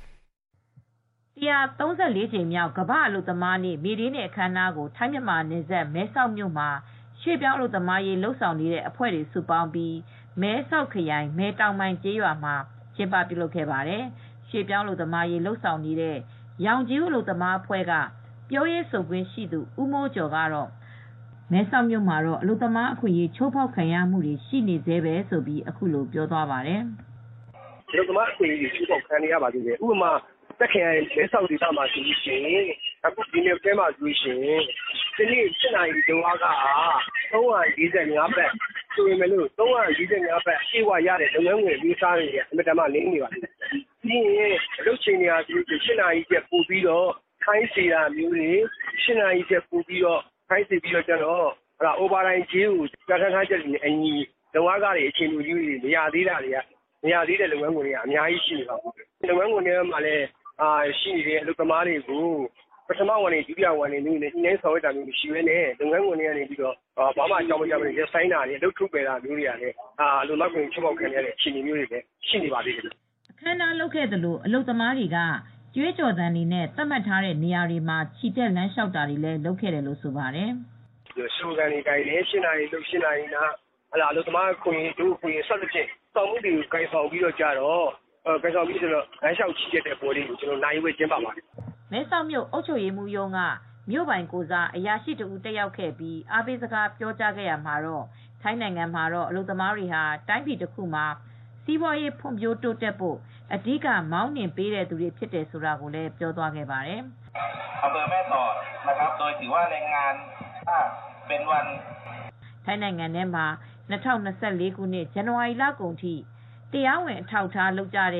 ၁၃၄ချိန်မြောက်ကမ္ဘာအလုတ်သမားနေ့မေဒေးနေ့အခမ်းအနားကိုထိုင်းမြန်မာနယ်စပ်မဲဆောက်မြို့မှာရွှေပြောင်းအလုတ်သမားရေးလှုပ်ဆောင်နေတဲ့အဖွဲ့တွေစုပေါင်းပြီးမဲဆောက်ခရိုင်မဲတောင်ပိုင်းကျေးရွာမှာကျင်းပပြုလုပ်ခဲ့ပါတယ်။ရွှေပြောင်းအလုတ်သမားရေးလှုပ်ဆောင်နေတဲ့ရောင်ကြီးအလုတ်သမားအဖွဲ့ကပြောရေးဆိုခွင့်ရှိသူဦးမိုးကျော်ကတော့မဲဆောက်မြို့မှာတော့အလုတ်သမားအခွင့်အရေးချိုးဖောက်ခံရမှုတွေရှိနေသေးပဲဆိုပြီးအခုလိုပြောသွားပါတယ်။အလုတ်သမားအခွင့်အရေးချိုးဖောက်ခံရပါသေးတယ်။ဥပမာတက်ခင်မဲဆောက်ဒေသမှာဆိုရှင်အခုဒီနေ့တဲမှာဆိုရှင်ဒီနေ့စနေနေ့တုန်းကသုံးရာ၄၅ဘတ်ဆိုရင်လည်းသုံးရာ၄၅ဘတ်အေးဝရတဲ့လုပ်ငန်းဝင်ပြီးစားနေတယ်အမြဲတမ်းနေနေပါတယ်။ဒီရင်အလုပ်ချိန်တွေကဒီစနေနေ့ကျပို့ပြီးတော့ခိုင်းစီတာမျိုးတွေစနေနေ့ကျပို့ပြီးတော့ခိုင်းစီပြီးတော့ကျတော့ဟလာ overtime ကြီးကိုကြာခါခါချက်နေအညီလုပ်အားကတွေအချိန်လူကြီးတွေမရသေးတာတွေကမရသေးတဲ့လုပ်ငန်းဝင်တွေကအများကြီးရှိနေပါဘူး။လုပ်ငန်းဝင်တွေမှာလည်းအာရှိနေတဲ့အလုပ်သမားတွေကိုပထမဝန်တွေဒုတိယဝန်တွေနဲ့နှင်းဆောင်ရတာမျိုးရှိရဲနဲ့လုပ်ငန်းဝင်တွေကနေပြီးတော့ဘာမှအကြောင်းမကြားဘဲရဆိုင်တာတွေအလုပ်ထုတ်ပယ်တာမျိုးတွေကလည်းအာလူနောက်ဝင်ချုပ်ပေါက်ခံရတဲ့အခြေအနေမျိုးတွေလည်းရှိနေပါသေးတယ်။အခမ်းအနားလုပ်ခဲ့သလိုအလုပ်သမားတွေကကျွေးကြော်သံတွေနဲ့သတ်မှတ်ထားတဲ့နေရာတွေမှာခြိတက်လမ်းလျှောက်တာတွေလည်းလုပ်ခဲ့တယ်လို့ဆိုပါတယ်။ဒီရှိုးကန်တွေကြိုင်နေရှင်းနိုင်လို့ရှင်းနိုင်တာဟလာအလုပ်သမားခွင့်တို့ခွင့်ဆက်တဲ့ချင်းတောင်းမှုတွေကိုကြိုင်ဆောင်ပြီးတော့ကြတော့အဲကစားပြီးဆိုတော့လမ်းလျှောက်ချီတဲ့ပေါ်လေးကိုကျွန်တော်နိုင်ဝဲကျင်းပါပါတယ်။မဲဆောက်မြို့အုပ်ချုပ်ရေးမှူးရုံးကမြို့ပိုင်ကိုစားအရာရှိတဦးတက်ရောက်ခဲ့ပြီးအားပေးစကားပြောကြားခဲ့ရမှာတော့ထိုင်းနိုင်ငံမှာတော့အလုပ်သမားတွေဟာတိုင်းပြည်တစ်ခုမှာစီးပွားရေးဖွံ့ဖြိုးတိုးတက်ဖို့အဓိကမောင်းနှင်ပေးတဲ့သူတွေဖြစ်တယ်ဆိုတာကိုလည်းပြောသွားခဲ့ပါတယ်။အပယ်မဲတော်นะครับโดยถือว่าแรงงานถ้าเป็นวันထိုင်းနိုင်ငံထဲမှာ၂၀၂၄ခုနှစ်ဇန်နဝါရီလကုန်ထိတရားဝင်အထောက်အထားလုပ်ကြတဲ့ရ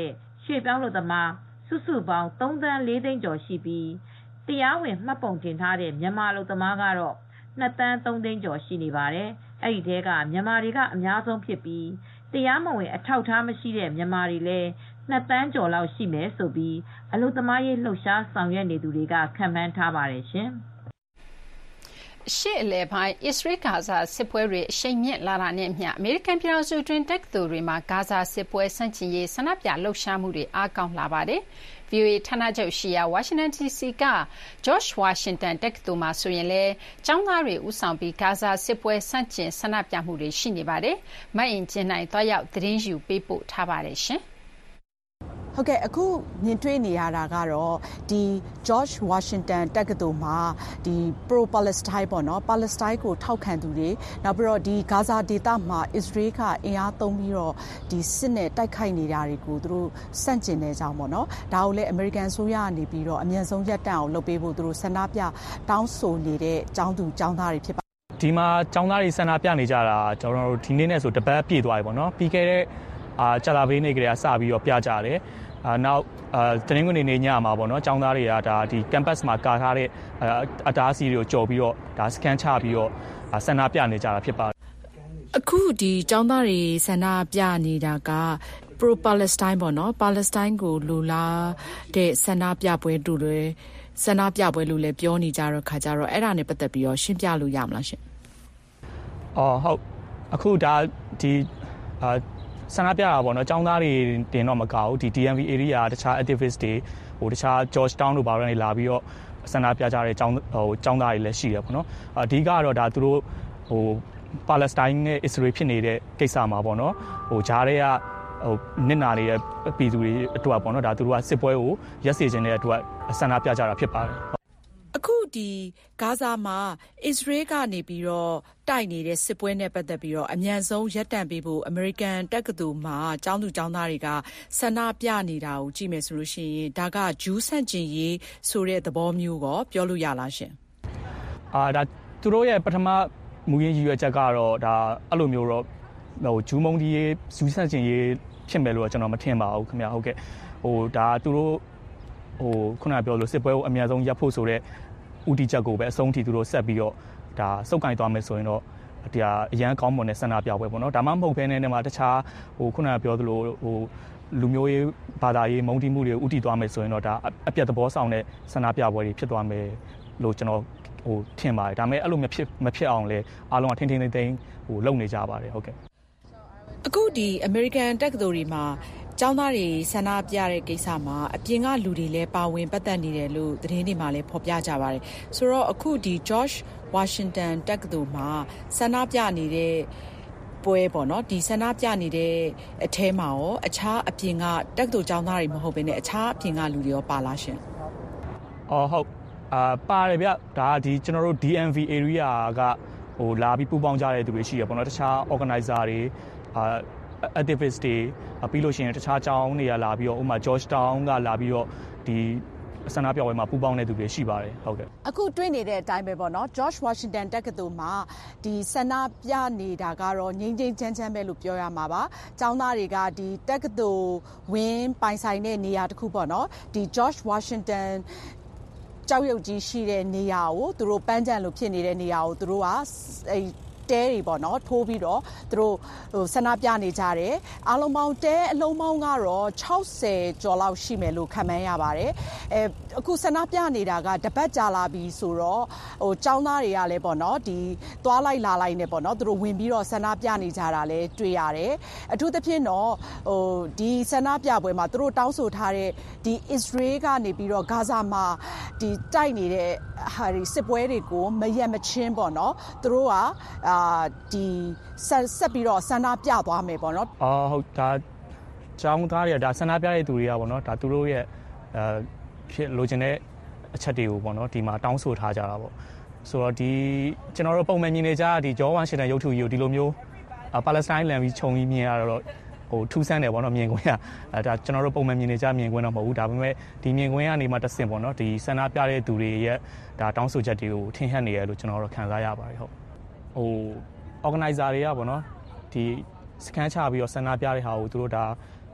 ရွှေ့ပြောင်းအလုပ်သမားစုစုပေါင်းသုံးသန်းလေးသိန်းကျော်ရှိပြီးတရားဝင်မှတ်ပုံတင်ထားတဲ့မြန်မာအလုပ်သမားကတော့နှစ်သန်းသုံးသိန်းကျော်ရှိနေပါတယ်။အဲဒီထဲကမြန်မာတွေကအများဆုံးဖြစ်ပြီးတရားမဝင်အထောက်အထားမရှိတဲ့မြန်မာတွေလည်းနှစ်သန်းကျော်လောက်ရှိမယ်ဆိုပြီးအလုပ်သမားရေးလှုပ်ရှားဆောင်ရွက်နေသူတွေကခန့်မှန်းထားပါတယ်ရှင်။ရှေ့အလယ်ပိုင်းအစ္စရေးဂါဇာစစ်ပွဲတွေအရှိန်မြင့်လာတာနဲ့အမျှအမေရိကန်ပြည်ထောင်စုတွင်တက္ကသိုလ်တွေမှာဂါဇာစစ်ပွဲဆန့်ကျင်ရေးဆန္ဒပြလှုပ်ရှားမှုတွေအားကောင်းလာပါတယ်။ ဗီအိုအေဌာနချုပ်ရှိရာဝါရှင်တန်ဒီစီက George Washington တက္ကသိုလ်မှာဆိုရင်လည်းကျောင်းသားတွေဦးဆောင်ပြီးဂါဇာစစ်ပွဲဆန့်ကျင်ဆန္ဒပြမှုတွေရှိနေပါတယ်။မအင်ကြင်းနိုင်သွားရောက်သတင်းယူပေးပို့ထားပါတယ်ရှင်။ဟုတ်ကဲ့အခုမြင်တွေ့နေရတာကတော့ဒီ George Washington တက္ကသိုလ်မှာဒီ Pro Palestine ပေါ့နော် Palestine ကိုထောက်ခံသူတွေနောက်ပြီးတော့ဒီဂါဇာဒေသမှာ Israel ကအင်အားသုံးပြီးတော့ဒီစစ်နဲ့တိုက်ခိုက်နေတာတွေကိုသူတို့စန့်ကျင်နေကြအောင်ပေါ့နော်ဒါကိုလည်း American ဆိုရကနေပြီးတော့အမြန်ဆုံးရပ်တန့်အောင်လုပ်ပေးဖို့သူတို့ဆန္ဒပြတောင်းဆိုနေတဲ့ကျောင်းသူကျောင်းသားတွေဖြစ်ပါဒီမှာကျောင်းသားတွေဆန္ဒပြနေကြတာကျွန်တော်တို့ဒီနေ့နဲ့ဆိုတပတ်ပြည့်သွားပြီပေါ့နော်ပြီးခဲ့တဲ့အာကြာလာပေးနေကြတဲ့စပြီးတော့ပြကြတယ်အာနောက်အာတနင်္ဂနွေနေ့ညမှာပေါ့နော်ကျောင်းသားတွေကဒါဒီ campus မှာကာထားတဲ့အတားအဆီးတွေကိုကြော်ပြီးတော့ဒါ scan ချပြီးတော့ဆန္ဒပြနေကြတာဖြစ်ပါတယ်အခုဒီကျောင်းသားတွေဆန္ဒပြနေတာက Pro Palestine ပေါ့နော် Palestine ကိုလူလာတဲ့ဆန္ဒပြပွဲတူတယ်ဆန္ဒပြပွဲလို့လည်းပြောနေကြတော့ခါကြတော့အဲ့ဒါနဲ့ပတ်သက်ပြီးတော့ရှင်းပြလို့ရမလားရှင်အော်ဟုတ်အခုဒါဒီအာဆန္ဒပြတာပေါ့နော်ကျောင်းသားတွေတင်တော့မကောက်ဘူးဒီ D M V area တခြား activist တွေဟိုတခြား Georgetown တို့ဘာလို့လဲလာပြီးတော့ဆန္ဒပြကြတဲ့ကျောင်းဟိုကျောင်းသားတွေလည်းရှိတယ်ပေါ့နော်အဓိကတော့ဒါသူတို့ဟို Palestine နဲ့ Israel ဖြစ်နေတဲ့ကိစ္စမှာပေါ့နော်ဟိုဂျားတွေကဟိုနစ်နာနေတဲ့ပြည်သူတွေအတွက်ပေါ့နော်ဒါသူတို့ကစစ်ပွဲကိုရက်စေခြင်းတဲ့အတွက်ဆန္ဒပြကြတာဖြစ်ပါတယ်အခုဒီဂါဇာမှာအစ္စရေးကနေပြီးတော့တိုက်နေတဲ့စစ်ပွဲနဲ့ပတ်သက်ပြီးတော့အမြန်ဆုံးရပ်တန့်ပေးဖို့အမေရိကန်တက္ကသိုလ်မှာကျောင်းသူကျောင်းသားတွေကဆန္ဒပြနေတာကိုကြည့်မယ်ဆိုလို့ရှိရင်ဒါကဂျူးဆန့်ကျင်ရေးဆိုတဲ့သဘောမျိုးကိုပြောလို့ရလားရှင်အာဒါသူတို့ရဲ့ပထမမူရင်းရည်ရွယ်ချက်ကတော့ဒါအဲ့လိုမျိုးတော့ဟိုဂျူးမုံဒီရေးဂျူးဆန့်ကျင်ရေးဖြစ်မယ်လို့ကျွန်တော်မထင်ပါဘူးခင်ဗျာဟုတ်ကဲ့ဟိုဒါသူတို့ဟိုခုနပြောလို့စစ်ပွဲကိုအများဆုံးရပ်ဖို့ဆိုတဲ့ဦးတည်ချက်ကိုပဲအဆုံးထိသူတို့ဆက်ပြီးတော့ဒါစုပ်ကိုင်သွားမယ်ဆိုရင်တော့တရားအရန်ကောင်းမွန်တဲ့ဆန္ဒပြပွဲပေါ့နော်ဒါမှမဟုတ်ဘဲနဲ့နေမှာတခြားဟိုခုနပြောသလိုဟိုလူမျိုးရေးဘာသာရေးမုန်းတီးမှုတွေဦးတည်သွားမယ်ဆိုရင်တော့ဒါအပြတ်သဘောဆောင်တဲ့ဆန္ဒပြပွဲတွေဖြစ်သွားမယ်လို့ကျွန်တော်ဟိုထင်ပါတယ်ဒါပေမဲ့အဲ့လိုမဖြစ်မဖြစ်အောင်လဲအားလုံးကထင်းထင်းသိမ်းသိမ်းဟိုလုပ်နေကြပါတယ်ဟုတ်ကဲ့အခုဒီ American တက္ကသိုလ်တွေမှာကျောင်းသားတွေဆန္ဒပြတဲ့ကိစ္စမှာအပြင်ကလူတွေလည်းပါဝင်ပတ်သက်နေတယ်လို့သတင်းတွေမှာလည်းဖော်ပြကြပါတယ်ဆိုတော့အခုဒီ George Washington တက္ကသိုလ်မှာဆန္ဒပြနေတဲ့ပွဲပေါ့နော်ဒီဆန္ဒပြနေတဲ့အထဲမှာရောအခြားအပြင်ကတက္ကသိုလ်ကျောင်းသားတွေမဟုတ်ဘဲနဲ့အခြားအပြင်ကလူတွေရောပါလားရှင်အော်ဟုတ်အာပါတယ်ဗျဒါဒီကျွန်တော်တို့ D M V area ကဟိုလာပြီးပူးပေါင်းကြတဲ့သူတွေရှိရပေါ့နော်တခြား organizer တွေအာ activist တွေပြီးလို့ရှိရင်တခြားကျောင်းတွေကလာပြီးတော့ဥပမာ Georgetown ကလာပြီးတော့ဒီဆန္ဒပြပွဲမှာပူးပေါင်းတဲ့သူတွေရှိပါတယ်ဟုတ်ကဲ့အခုတွေ့နေတဲ့အတိုင်းပဲပေါ့နော် George Washington တက္ကသိုလ်မှာဒီဆန္ဒပြနေတာကတော့ငြိမ်းငြိမ်းချမ်းချမ်းပဲလို့ပြောရမှာပါကျောင်းသားတွေကဒီတက္ကသိုလ်ဝင်းပိုင်ဆိုင်တဲ့နေရာတစ်ခုပေါ့နော်ဒီ George Washingtonကျောက်ရုပ်ကြီးရှိတဲ့နေရာကိုသူတို့ပန်းချံလို့ဖြစ်နေတဲ့နေရာကိုသူတို့ကအဲတဲတွေပေါ့နော်ထိုးပြီးတော့သူတို့ဟိုဆန္ဒပြနေကြတယ်အားလုံးပေါင်းတဲအလုံးပေါင်းကတော့၆၀ကျော်လောက်ရှိမယ်လို့ခန့်မှန်းရပါတယ်အဲအခုဆန္ဒပြနေတာကတပတ်ကြာလာပြီဆိုတော့ဟိုចောင်းသားတွေကလည်းပေါ့နော်ဒီသွားလိုက်လာလိုက်နေပေါ့နော်သူတို့ဝင်ပြီးတော့ဆန္ဒပြနေကြတာလည်းတွေ့ရတယ်အထူးသဖြင့်တော့ဟိုဒီဆန္ဒပြပွဲမှာသူတို့တောင်းဆိုထားတဲ့ဒီ Israel ကနေပြီးတော့ဂါဇာမှာဒီတိုက်နေတဲ့ဟာဒီစစ်ပွဲတွေကိုမရက်မချင်းပေါ့နော်သူတို့ကအာဒီဆက်ဆက်ပြီးတော့ဆန္ဒပြသွားမယ်ပေါ့နော်အော်ဟုတ်ဒါကျောင်းသားတွေကဒါဆန္ဒပြတဲ့သူတွေကပေါ့နော်ဒါသူတို့ရဲ့အဲဖြစ်လိုချင်တဲ့အချက်တွေကိုပေါ့နော်ဒီမှာတောင်းဆိုထားကြတာပေါ့ဆိုတော့ဒီကျွန်တော်တို့ပုံမှန်မြင်နေကြဒီဂျော်ဝမ်ရှင်တန်ရုပ်ထုကြီးကိုဒီလိုမျိုးပါလက်စတိုင်းလန်ပြီးခြုံပြီးမြင်ရတော့ဟိုထူးဆန်းတယ်ပေါ့နော်မြင်ကွင်းကအဲဒါကျွန်တော်တို့ပုံမှန်မြင်နေကြမြင်ကွင်းတော့မဟုတ်ဘူးဒါပေမဲ့ဒီမြင်ကွင်းကနေမှတဆင့်ပေါ့နော်ဒီဆန္ဒပြတဲ့သူတွေရဲ့ဒါတောင်းဆိုချက်တွေကိုထင်ဟပ်နေရလို့ကျွန်တော်တို့ခံစားရပါတယ်ဟုတ်ဟို organizer တွေကပေါ့နော်ဒီစကန်ချပြီးတော့ဆန္ဒပြတဲ့ဟာကိုသူတို့ဒါဟ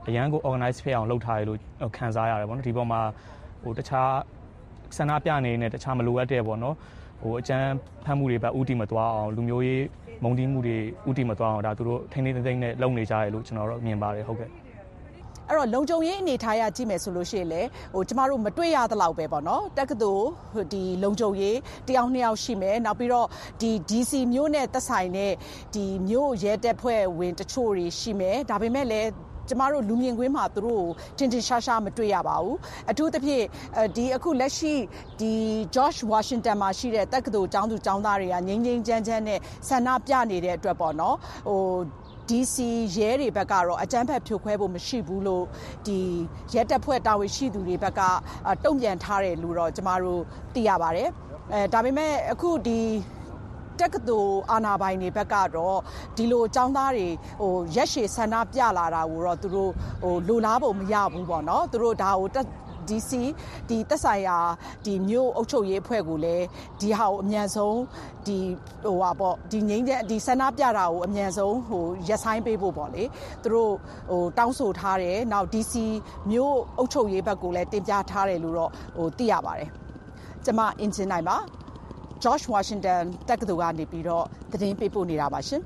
အရန်ကို organize ဖြစ်အောင်လုပ်ထားရလို့ခံစားရတယ်ပေါ့နော်ဒီပေါ်မှာဟိုတခြားဆန္ဒပြနေနဲ့တခြားမလိုအပ်တဲ့ပေါ့နော်ဟိုအကျန်းဖမ်းမှုတွေပဲဥတီမသွားအောင်လူမျိုးရေးမုံတီးမှုတွေဥတီမသွားအောင်ဒါသူတို့ထိန်းထိန်းသိမ်းသိမ်းနဲ့လုပ်နေကြရလို့ကျွန်တော်တို့မြင်ပါတယ်ဟုတ်ကဲ့အဲ့တော့လုံခြုံရေးအနေထားရကြည့်မယ်ဆိုလို့ရှိရင်လေဟိုကျမတို့မတွေ့ရသလောက်ပဲပေါ့နော်တက္ကသိုလ်ဒီလုံခြုံရေးတယောက်နှစ်ယောက်ရှိမယ်နောက်ပြီးတော့ဒီ ဒီ စီ မျိုးနဲ့သက်ဆိုင်တဲ့ဒီမျိုးရဲတပ်ဖွဲ့ဝင်တချို့တွေရှိမယ်ဒါပေမဲ့လည်းကျမတို့လူမြင်ကွင်းမှာသူတို့ကိုတင်တင်ရှားရှားမတွေ့ရပါဘူးအထူးသဖြင့်ဒီအခုလက်ရှိဒီ George Washington မှာရှိတဲ့တက္ကသိုလ်ကျောင်းသူကျောင်းသားတွေကငြိမ်းငြိမ်းချမ်းချမ်းနဲ့ဆန္ဒပြနေတဲ့အတွက်ပေါ့နော်ဟိုဒီ စီ ရဲတွေဘက်ကတော့အကြမ်းဖက်ဖြိုခွဲဖို့မရှိဘူးလို့ဒီရဲတပ်ဖွဲ့တာဝန်ရှိသူတွေဘက်ကတုံ့ပြန်ထားတယ်လို့တော့ကျမတို့သိရပါတယ်အဲဒါပေမဲ့အခုဒီတက္ကသိုလ်အာဏာပိုင်တွေဘက်ကတော့ဒီလိုចောင်းသားတွေဟိုရက်ရှည်ဆန္ဒပြလာတာကိုတော့သူတို့ဟိုလိုလားဖို့မရဘူးပေါ့နော်သူတို့ဒါကိုဒီစီဒီသက်ဆိုင်ရာဒီမျိုးအုပ်ချုပ်ရေးအဖွဲ့ကိုလည်းဒီဟာကိုအမြန်ဆုံးဒီဟိုဟာပေါ့ဒီငိမ့်တဲ့ဒီဆန္ဒပြတာကိုအမြန်ဆုံးဟိုရက်ဆိုင်ပေးဖို့ပေါ့လေသူတို့ဟိုတောင်းဆိုထားတယ်နောက် ဒီ စီ မျိုးအုပ်ချုပ်ရေးဘက်ကိုလည်းတင်ပြထားတယ်လို့တော့ဟိုသိရပါတယ်ကျမအင်ဂျင်နိုင်ပါGeorge Washington တက္ကသိုလ်ကနေပြီးတော့သတင်းပေးပို့နေတာပါရှင်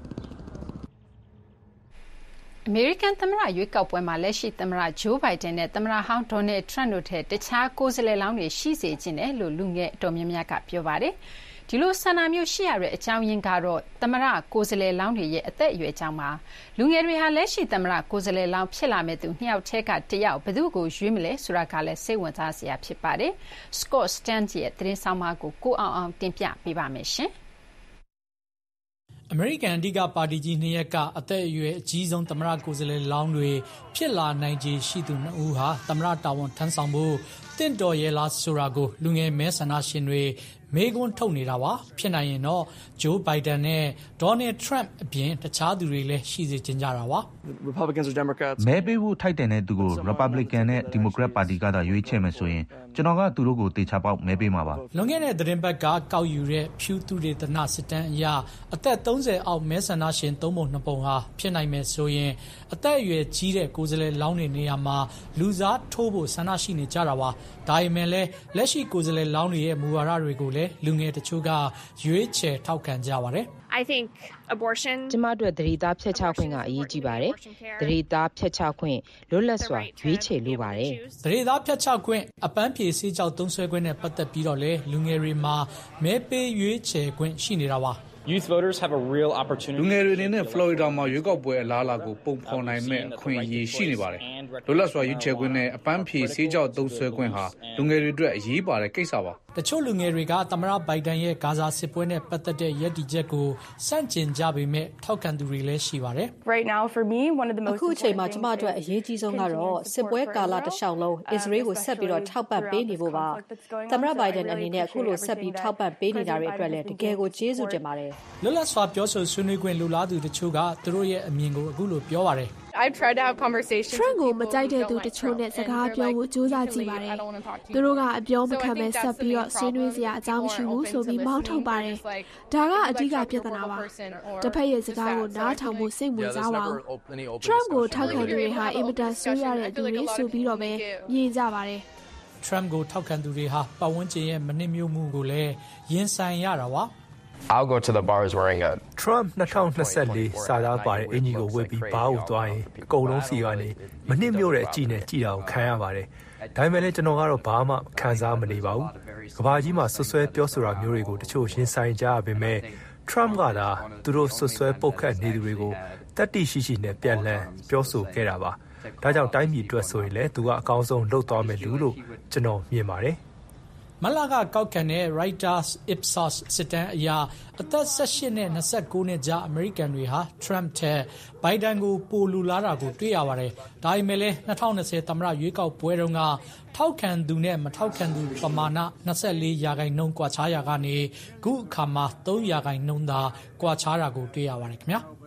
အမေရိကန်သမ္မတရွေးကောက်ပွဲမှာလက်ရှိသမ္မတဂျိုးဘိုင်ဒန်နဲ့သမ္မတဟောင်းဒေါ်နယ်ထရန့်တို့ထက်တခြားကိုယ်စားလှယ်လောင်းတွေရှိစေချင်တယ်လို့လူငယ်အတော်များများကပြောပါတယ်ဒီလိုဆန္ဒမျိုးရှိရတဲ့အကြောင်းရင်းကတော့သမ္မတကိုယ်စားလှယ်လောင်းတွေရဲ့အသက်အရွယ်ကြောင့်ပါလူငယ်တွေဟာလက်ရှိသမ္မတကိုယ်စားလှယ်လောင်းဖြစ်လာမဲ့သူနှစ်ယောက်ထဲကတစ်ယောက်ဘယ်သူကိုရွေးမလဲဆိုတာကလည်းစိတ်ဝင်စားစရာဖြစ်ပါတယ် Scott Stearns ရဲ့သတင်းဆောင်မကိုကိုအောင်အောင်တင်ပြပေးပါမယ်ရှင်အမေရိကန်အဓိကပါတီကြီးနှစ်ရက်ကအသက်အရွယ်အကြီးဆုံးသမ္မတကိုယ်စားလှယ်လောင်းတွေဖြစ်လာနိုင်ခြေရှိသူနှစ်ဦးဟာသမ္မတတာဝန်ထမ်းဆောင်ဖို့တင့်တော်ရဲလားဆိုတာကိုလူငယ်မဲဆန္ဒရှင်တွေမေးခွန်းထုတ်နေတာပါဖြစ်နိုင်ရင်တော့ဂျိုးဘိုင်ဒန်နဲ့ဒေါ်နယ်ထရန့်အပြင်တခြားသူတွေလည်းရှိစေချင်ကြတာပါ Republicans or Democrats မဲပေးဖို့ထိုက်တယ်တဲ့သူကို Republican နဲ့ Democrat ပါတီကသာရွေးချယ်မယ်ဆိုရင်ကျွန်တော်ကသူတို့ကိုတေချာပေါက်မဲပေးမှာပါလွန်ခဲ့တဲ့သတင်းပတ်ကကောက်ယူတဲ့ဖြူသူတွေတနစစ်တမ်းအရအသက်သုံးဆယ်အောက်မဲဆန္ဒရှင်သုံးပုံနှစ်ပုံဟာဖြစ်နိုင်မယ်ဆိုရင်အသက်အရွယ်ကြီးတဲ့ကိုယ်စားလှယ်လောင်းတွေနေရာမှာလူစားထိုးဖို့ဆန္ဒရှိနေကြတာပါဒါပေမဲ့လည်းလက်ရှိကိုယ်စားလှယ်လောင်းတွေရဲ့မူဝါဒတွေကိုလည်းလူငယ်တချို့ကရွေးချယ်ထောက်ခံကြပါတယ် I think abortion ကျမတို့သတိသားဖြတ်ချခွင့်ကအရေးကြီးပါတယ်။သတိသားဖြတ်ချခွင့်လွတ်လပ်စွာရွေးချယ်လိုပါတယ်။သတိသားဖြတ်ချခွင့်အပန်းဖြေဆေးကြောက်သုံးဆွဲခွင့်နဲ့ပတ်သက်ပြီးတော့လေလူငယ်တွေမှာမဲပေးရွေးချယ်ခွင့်ရှိနေတာပါ Youth voters have a real opportunity. လူငယ်တွေအနေနဲ့ Florida မှာရွေးကောက်ပွဲအလားအလာကိုပုံဖော်နိုင်မဲ့အခွင့်အရေးရှိနေပါတယ်။လွတ်လပ်စွာရွေးချယ်ခွင့်နဲ့အပန်းဖြေဆေးကြောက်သုံးဆွဲခွင့်ဟာလူငယ်တွေအတွက်အရေးပါတဲ့ကိစ္စပါ။တချို့လူငယ်တွေကသမ္မတဘိုင်ဒန်ရဲ့ဂါဇာစစ်ပွဲနဲ့ပတ်သက်တဲ့ရည်တည်ချက်ကိုစန့်ကျင်ကြပေမဲ့ထောက်ခံသူတွေလည်းရှိပါတယ်။ Right now for me one of the most အခုအချိန်မှာကျမတို့အရေးကြီးဆုံးကတော့စစ်ပွဲကာလတစ်လျှောက်လုံးအစ္စရေးကိုဆက်ပြီးတော့ထောက်ပံ့ပေးနေဖို့ပါ။သမ္မတဘိုင်ဒန်အနေနဲ့အခုလိုဆက်ပြီးထောက်ပံ့ပေးနေတာတွေအတွက်လည်းတကယ်ကိုကျေးဇူးတင်ပါတယ်။လွတ်လပ်စွာပြောဆိုဆွေးနွေးခွင့်လိုလားသူတချို့ကသူတို့ရဲ့အမြင်ကိုအခုလိုပြောပါတယ် I've tried to have conversations Trump ကိုမကြိုက်တဲ့သူတချို့နဲ့စကားပြောဖို့ကြိုးစားကြည့်ပါတယ်။သူတို့ကအပြောမခံပဲဆက်ပြီးတော့ဆွေးနွေးစရာအကြောင်းမရှိဘူးဆိုပြီးမောင်းထုတ်ပါတယ်။ဒါကအဓိကပြဿနာပါ။တစ်ဖက်ရဲ့စကားကိုနားထောင်ဖို့စိတ်ဝင်စားပါဘူး။ Trump ကိုထောက်ခံသူတွေဟာအင်မတန်ဆိုးရတဲ့သူတွေဆိုပြီးတော့ပဲမြင်ကြပါတယ်။ Trump ကိုထောက်ခံသူတွေဟာပတ်ဝန်းကျင်ရဲ့မနှိမ့်ညွတ်မှုကိုလည်းရင်ဆိုင်ရတာပါ I'll go to the bars wearing a Trump ၂၀၂၄စာသားပါတဲ့အင်ကြီးကိုဝတ်ပြီးဘားကိုသွားရင်အကုန်လုံးစီကနေမနှိမ့်မြို့တဲ့အကြည့်နဲ့ကြည်တာကိုခံရပါတယ်။ဒါပေမဲ့လည်းကျွန်တော်ကတော့ဘာမှခံစားမနေပါဘူး။ကဘာကြီးမှာဆွဆွဲပြောဆိုတာမျိုးတွေကိုတချို့ရင်ဆိုင်ကြရပေမဲ့ Trump ကသာသူတို့ဆွဆွဲပုတ်ခတ်နေသူတွေကိုတတ်တိရှိရှိနဲ့ပြန်လှန်ပြောဆိုခဲ့တာပါ။ဒါကြောင့်တိုင်းပြည်အတွက်ဆိုရင်လည်းသူကအကောင်းဆုံးလုပ်သွားမယ်လို့ကျွန်တော်မြင်ပါတယ်။မလာကကောက်ခံတဲ့ Reuters Ipsos စစ်တမ်းအရအသက်၁၈နဲ့၂၉နှစ်ကြားအမေရိကန်တွေဟာ Trump ထက်ဘိုင်ဒန်ကိုပိုလူလာတာကိုတွေ့ရပါတယ်။ဒါပေမဲ့လည်း၂၀၂၀သမ္မတရွေးကောက်ပွဲတုန်းကထောက်ခံသူနဲ့မထောက်ခံသူပမာဏ၂၄ရာခိုင်နှုန်းကွာခြားရာကနေခုအခါမှာ၃ရာခိုင်နှုန်းသာကွာခြားတာကိုတွေ့ရပါတယ်ခင်ဗျာ။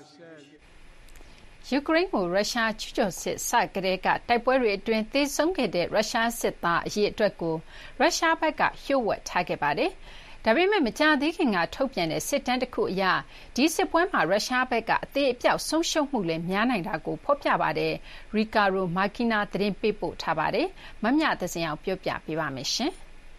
ယူကရိန်းကိုရုရှားကျူးကျော်စစ်စကတည်းကတိုက်ပွဲတွေအတွင်းသေဆုံးခဲ့တဲ့ရုရှားစစ်သားအရေအတွက်ကိုရုရှားဘက်ကလျှို့ဝှက်ထားခဲ့ပါတယ်။ဒါပေမဲ့မကြာသေးခင်ကထုတ်ပြန်တဲ့စစ်တမ်းတစ်ခုအရဒီစစ်ပွဲမှာရုရှားဘက်ကအသေးအပြောက်ဆုံးရှုံးမှုလည်းများနိုင်တာကိုဖော်ပြပါတယ်။ Ricardo Marquina သတင်းပေးပို့ထားပါတယ်။မမြသဇင်အောင်ပြောပြပေးပါမယ်ရှင်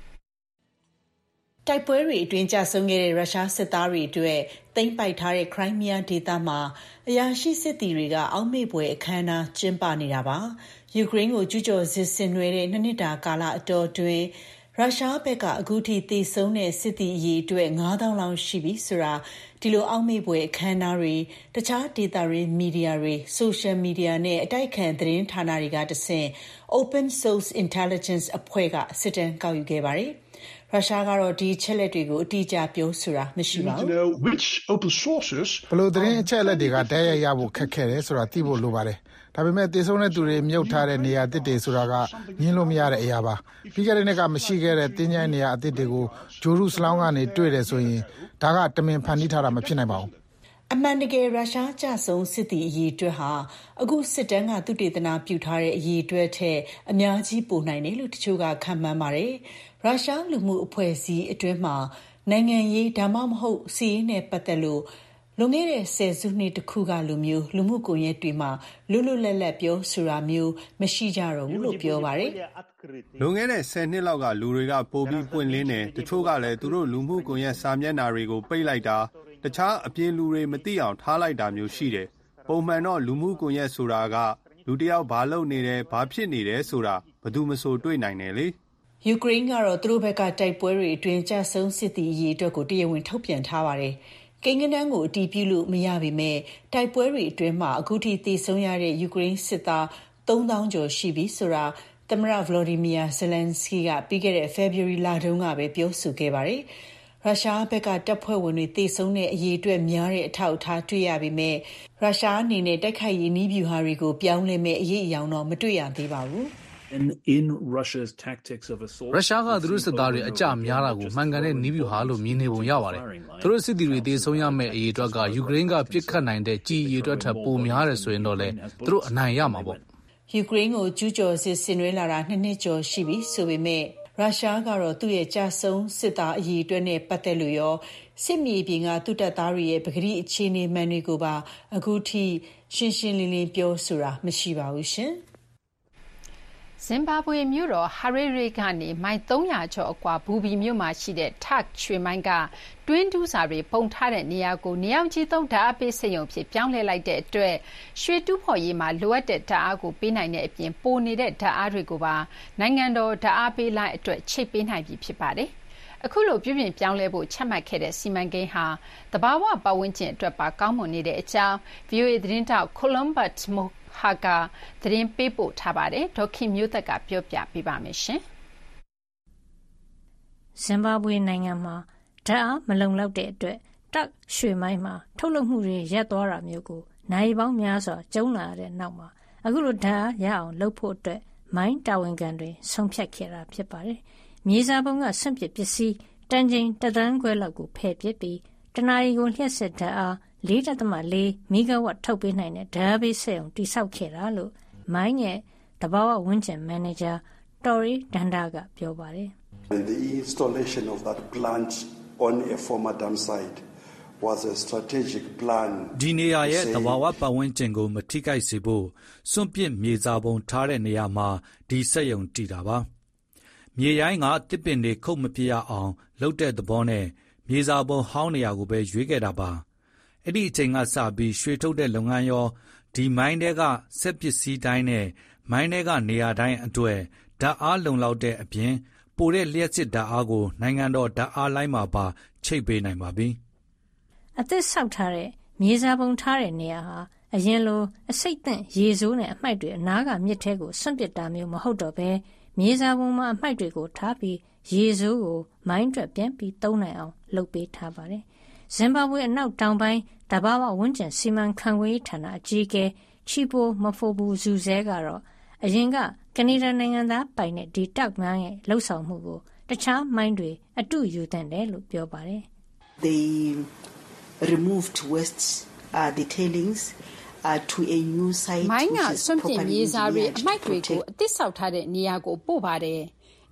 ။တိုက်ပွဲတွေအတွင်းကြာဆုံးခဲ့တဲ့ရုရှားစစ်သားတွေအတွက်သိမ်းပိုက်ထားတဲ့ခရိုင်းမီးယားဒေသမှာအရာရှိစစ်သည်တွေကအောက်မေ့ပွဲအခမ်းအနားကျင်းပနေတာပါ။ယူကရိန်းကိုကျူးကျော်စစ်ဆင်နွှဲတဲ့နှစ်နှစ်တာကာလအတော်အတွင်းရုရှားဘက်ကအခုထိသေဆုံးတဲ့စစ်သည်အရေအတွက်ငါးသောင်းလောက်ရှိပြီဆိုတာဒီလိုအောက်မေ့ပွဲအခမ်းအနားတွေတခြားဒေသရင်းမီဒီယာတွေဆိုရှယ်မီဒီယာနဲ့အတိုက်ခံသတင်းဌာနတွေကတဆင့် Open Source Intelligence အဖွဲ့ကစစ်တမ်းကောက်ယူခဲ့ပါတယ်။ရုရှားကတော့ဒီအချက်အလက်တွေကိုအတိအကျပြောဆိုတာမရှိပါဘူး။ဘလို့သတင်းအချက်အလက်တွေကတိုက်ရိုက်ရဖို့ခက်ခဲတယ်ဆိုတာသိဖို့လိုပါတယ်။ဒါပေမဲ့သေဆုံးတဲ့သူတွေမြုပ်ထားတဲ့နေရာအသစ်တွေဆိုတာကညှင်းလို့မရတဲ့အရာပါ။ပြီးခဲ့တဲ့နှစ်ကမရှိခဲ့တဲ့တင်းကျိုင်းနေရာအသစ်တွေကိုဂျိုရုစလောင်းကနေတွေ့တယ်ဆိုရင်ဒါကတမင်ဖန်တီးထားတာမဖြစ်နိုင်ပါဘူး။အမှန်တကယ်ရုရှားကြဆုံးစစ်သည်အရေးအတွက်ဟာအခုစစ်တမ်းကသူတေသနာပြုထားတဲ့အရေးအတွက်ထက်အများကြီးပိုနိုင်တယ်လို့တချို့ကခန့်မှန်းပါတယ်။ရုရှားလူမှုအဖွဲ့အစည်းအတွင်းမှာနိုင်ငံရေးဒါမှမဟုတ်စီးရေးနဲ့ပတ်သက်လို့လွန်ခဲ့တဲ့ဆယ်စုနှစ်တခုကလိုမျိုးလူမှုကွန်ရက်တွေမှာလွတ်လွတ်လပ်လပ်ပြောဆိုတာမျိုးမရှိကြတော့ဘူးလို့ပြောပါတယ်။လွန်ခဲ့တဲ့ဆယ်နှစ်လောက်ကလူတွေကပိုပြီးပွင့်လင်းတယ်တချို့ကလည်းသူတို့လူမှုကွန်ရက်စာမျက်နှာတွေကိုပိတ်လိုက်တာတခြားအပြင်လူတွေမသိအောင်ထားလိုက်တာမျိုးရှိတယ်။ပုံမှန်တော့လူမှုကွန်ရက်ဆိုတာကလူတယောက်ဘာလုပ်နေတယ်ဘာဖြစ်နေတယ်ဆိုတာဘယ်သူမှဆိုတွေ့နိုင်တယ်လေ။ယူကရိန်းကတော့သူတို့ဘက်ကတိုက်ပွဲတွေအတွင်းကြဆုံးစစ်သည်အရေးအတွက်ကိုတရားဝင်ထုတ်ပြန်ထားပါတယ်။ကိန်းဂဏန်းကိုအတည်ပြုလို့မရပေမဲ့တိုက်ပွဲတွေအတွင်းမှာအခုထိသေဆုံးရတဲ့ယူကရိန်းစစ်သားသုံးသောင်းကျော်ရှိပြီဆိုတာသမ္မတဗလော်ဒီမီယာဇယ်လန်စကီကပြီးခဲ့တဲ့ဖေဖော်ဝါရီလတုန်းကပဲပြောဆိုခဲ့ပါတယ်။ရုရှားဘက်ကတပ်ဖွဲ့ဝင်တွေသေဆုံးတဲ့အရေးအတွက်များတဲ့အထောက်အထားတွေ့ရပေမဲ့ရုရှားအနေနဲ့တိုက်ခိုက်ရေးနည်းဗျူဟာတွေကိုပြောင်းလဲမဲ့အရေးအယောင်တော့မတွေ့ရသေးပါဘူး။ရုရှားကသူတို့စစ်သားတွေအကြများတာကိုမှန်ကန်တဲ့နည်းဗျူဟာလို့မြင်နေပုံရပါတယ်။သူတို့စစ်သည်တွေသေဆုံးရမယ့်အရေးအတွက်ကယူကရိန်းကပြစ်ခတ်နိုင်တဲ့ကြီးအရေးအတွက်ထပ်ပိုများတယ်ဆိုရင်တော့လေသူတို့အနိုင်ရမှာပေါ့။ယူကရိန်းကိုကျူးကျော်စစ်ဆင်နွှဲလာတာနှစ်နှစ်ကျော်ရှိပြီဆိုပေမဲ့ရုရှားကတော့သူ့ရဲ့ကြာဆုံးစစ်သားအရေးအတွက်နဲ့ပတ်သက်လို့ရောစစ်မြေပြင်ကသူတပ်သားတွေရဲ့ပကတိအခြေအနေမှန်တွေကိုပါအခုထိရှင်းရှင်းလင်းလင်းပြောဆိုတာမရှိပါဘူးရှင်။ဇင်ဘာဘွေမြို့တော်ဟာရေရေကနေမိုင်သုံးရာကျော်အကွာဘူဘီမြို့မှာရှိတဲ့ထက်ရွှေမိုင်းကတွင်းတူးစာတွေပုံထားတဲ့နေရာကိုနေအောင်ကြီးသုံးဓာတ်အပေးစက်ရုံဖြစ်ပြောင်းလဲလိုက်တဲ့အတွက်ရွှေတူးဖော်ရေးမှာလိုအပ်တဲ့ဓာတ်အားကိုပေးနိုင်တဲ့အပြင်ပိုနေတဲ့ဓာတ်အားတွေကိုပါနိုင်ငံတော်ဓာတ်အားပေးလိုင်းအတွက်ချိတ်ပေးနိုင်ပြီဖြစ်ပါတယ်။အခုလိုပြုပြင်ပြောင်းလဲဖို့ချမှတ်ခဲ့တဲ့စီမံကိန်းဟာသဘာဝပတ်ဝန်းကျင်အတွက်ပါကောင်းမွန်နေတဲ့အကြောင်း ဗွီအိုအေ သတင်းတောက် Columbusဟာကသတင်းပေးပို့ထားပါတယ်ဒေါခင်မျိုးသက်ကပြောပြပေးပါမယ်ရှင်ဇင်ဘာဘွေနိုင်ငံမှာဓာတ်အားမလုံလောက်တဲ့အတွက်တက်ရွှေမိုင်းမှာထုတ်လုပ်မှုတွေရပ်သွားတာမျိုးကိုနိုင်ပေါင်းများစွာကျုံလာတဲ့နောက်မှာအခုလိုဓာတ်အားရအောင်လုပ်ဖို့အတွက်မိုင်းတာဝန်ခံတွေဆုံးဖြတ်ခဲ့တာဖြစ်ပါတယ်မြေစာပုံကစွန့်ပစ်ပစ္စည်းတန်ချိန်တသန်းခွဲလောက်ကိုဖယ်ပစ်ပြီးတနာရီကိုလျှက်စစ်ဓာတ်အား၄ဒသမ ၄ မီဂါဝတ်ထုတ်ပေးနိုင်တဲ့ဓာတ်ပေးစက်ရုံတိစောက်ခဲ့တာလို့မိုင်းရဲ့တဘာဝဝန်းကျင်မန်နေဂျာတော်ရီဒန်ဒါကပြောပါတယ်။ The installation of that plant on a former dam site was a strategic plan. ဒီနေရာရဲ့တဘာဝပတ်ဝန်းကျင်ကိုမထိခိုက်စေဖို့စွန့်ပစ်မြေစာပုံထားတဲ့နေရာမှာဒီစက်ရုံတည်တာပါ။မြေရိုင်းကတစ်ပင်တွေခုတ်မပြရအောင်လှုပ်တဲ့သဘောနဲ့မြေစာပုံဟောင်းနေရာကိုပဲရွေးခဲ့တာပါ။အဲ့ဒီအချိန်ကစပြီးရွှေထုတ်တဲ့လုပ်ငန်းရောဒီမိုင်းတွေကစက်ပစ္စည်းတိုင်းနဲ့မိုင်းတွေကနေရာတိုင်းအတွက်ဓာတ်အားလုံလောက်တဲ့အပြင်ပိုတဲ့လျှက်စစ်ဓာတ်အားကိုနိုင်ငံတော်ဓာတ်အားလိုင်းမှာပါချိတ်ပေးနိုင်ပါပြီ။အသစ်ဆောက်ထားတဲ့မြေစာပုံထားတဲ့နေရာဟာအရင်လိုအစိတ်သင့်ရေဆိုးနဲ့အမှိုက်တွေအနားကမြစ်ထဲကိုစွန့်ပစ်တာမျိုးမဟုတ်တော့ဘဲမြေစာပုံမှာအမှိုက်တွေကိုထားပြီးရေဆိုးကိုမိုင်းအတွက်ပြန်ပြီးသုံးနိုင်အောင်လုပ်ပေးထားပါတယ်။ဇင်ဘာဘွေအနောက်တောင်ပိုင်းတဘာဝဝန်းကျင်စီမံခန့်ခွဲရေးဌာနအကြီးအကဲချီပိုမဖိုဘူးဇူဇဲကတော့အရင်ကကနေဒါနိုင်ငံသားပိုင်တဲ့ဒီတောက်မိုင်းရဲ့လှုပ်ဆောင်မှုကိုတခြားမိုင်းတွေအတူယူသင့်တယ်လို့ပြောပါတယ်။ They removed waste uh, the tailings uh, to a new site မိုင်းကစွန့်ပစ်မြေစာတွေအမိုက်တွေကိုအသစ်ဆောက်ထားတဲ့နေရာကိုပို့ပါတယ်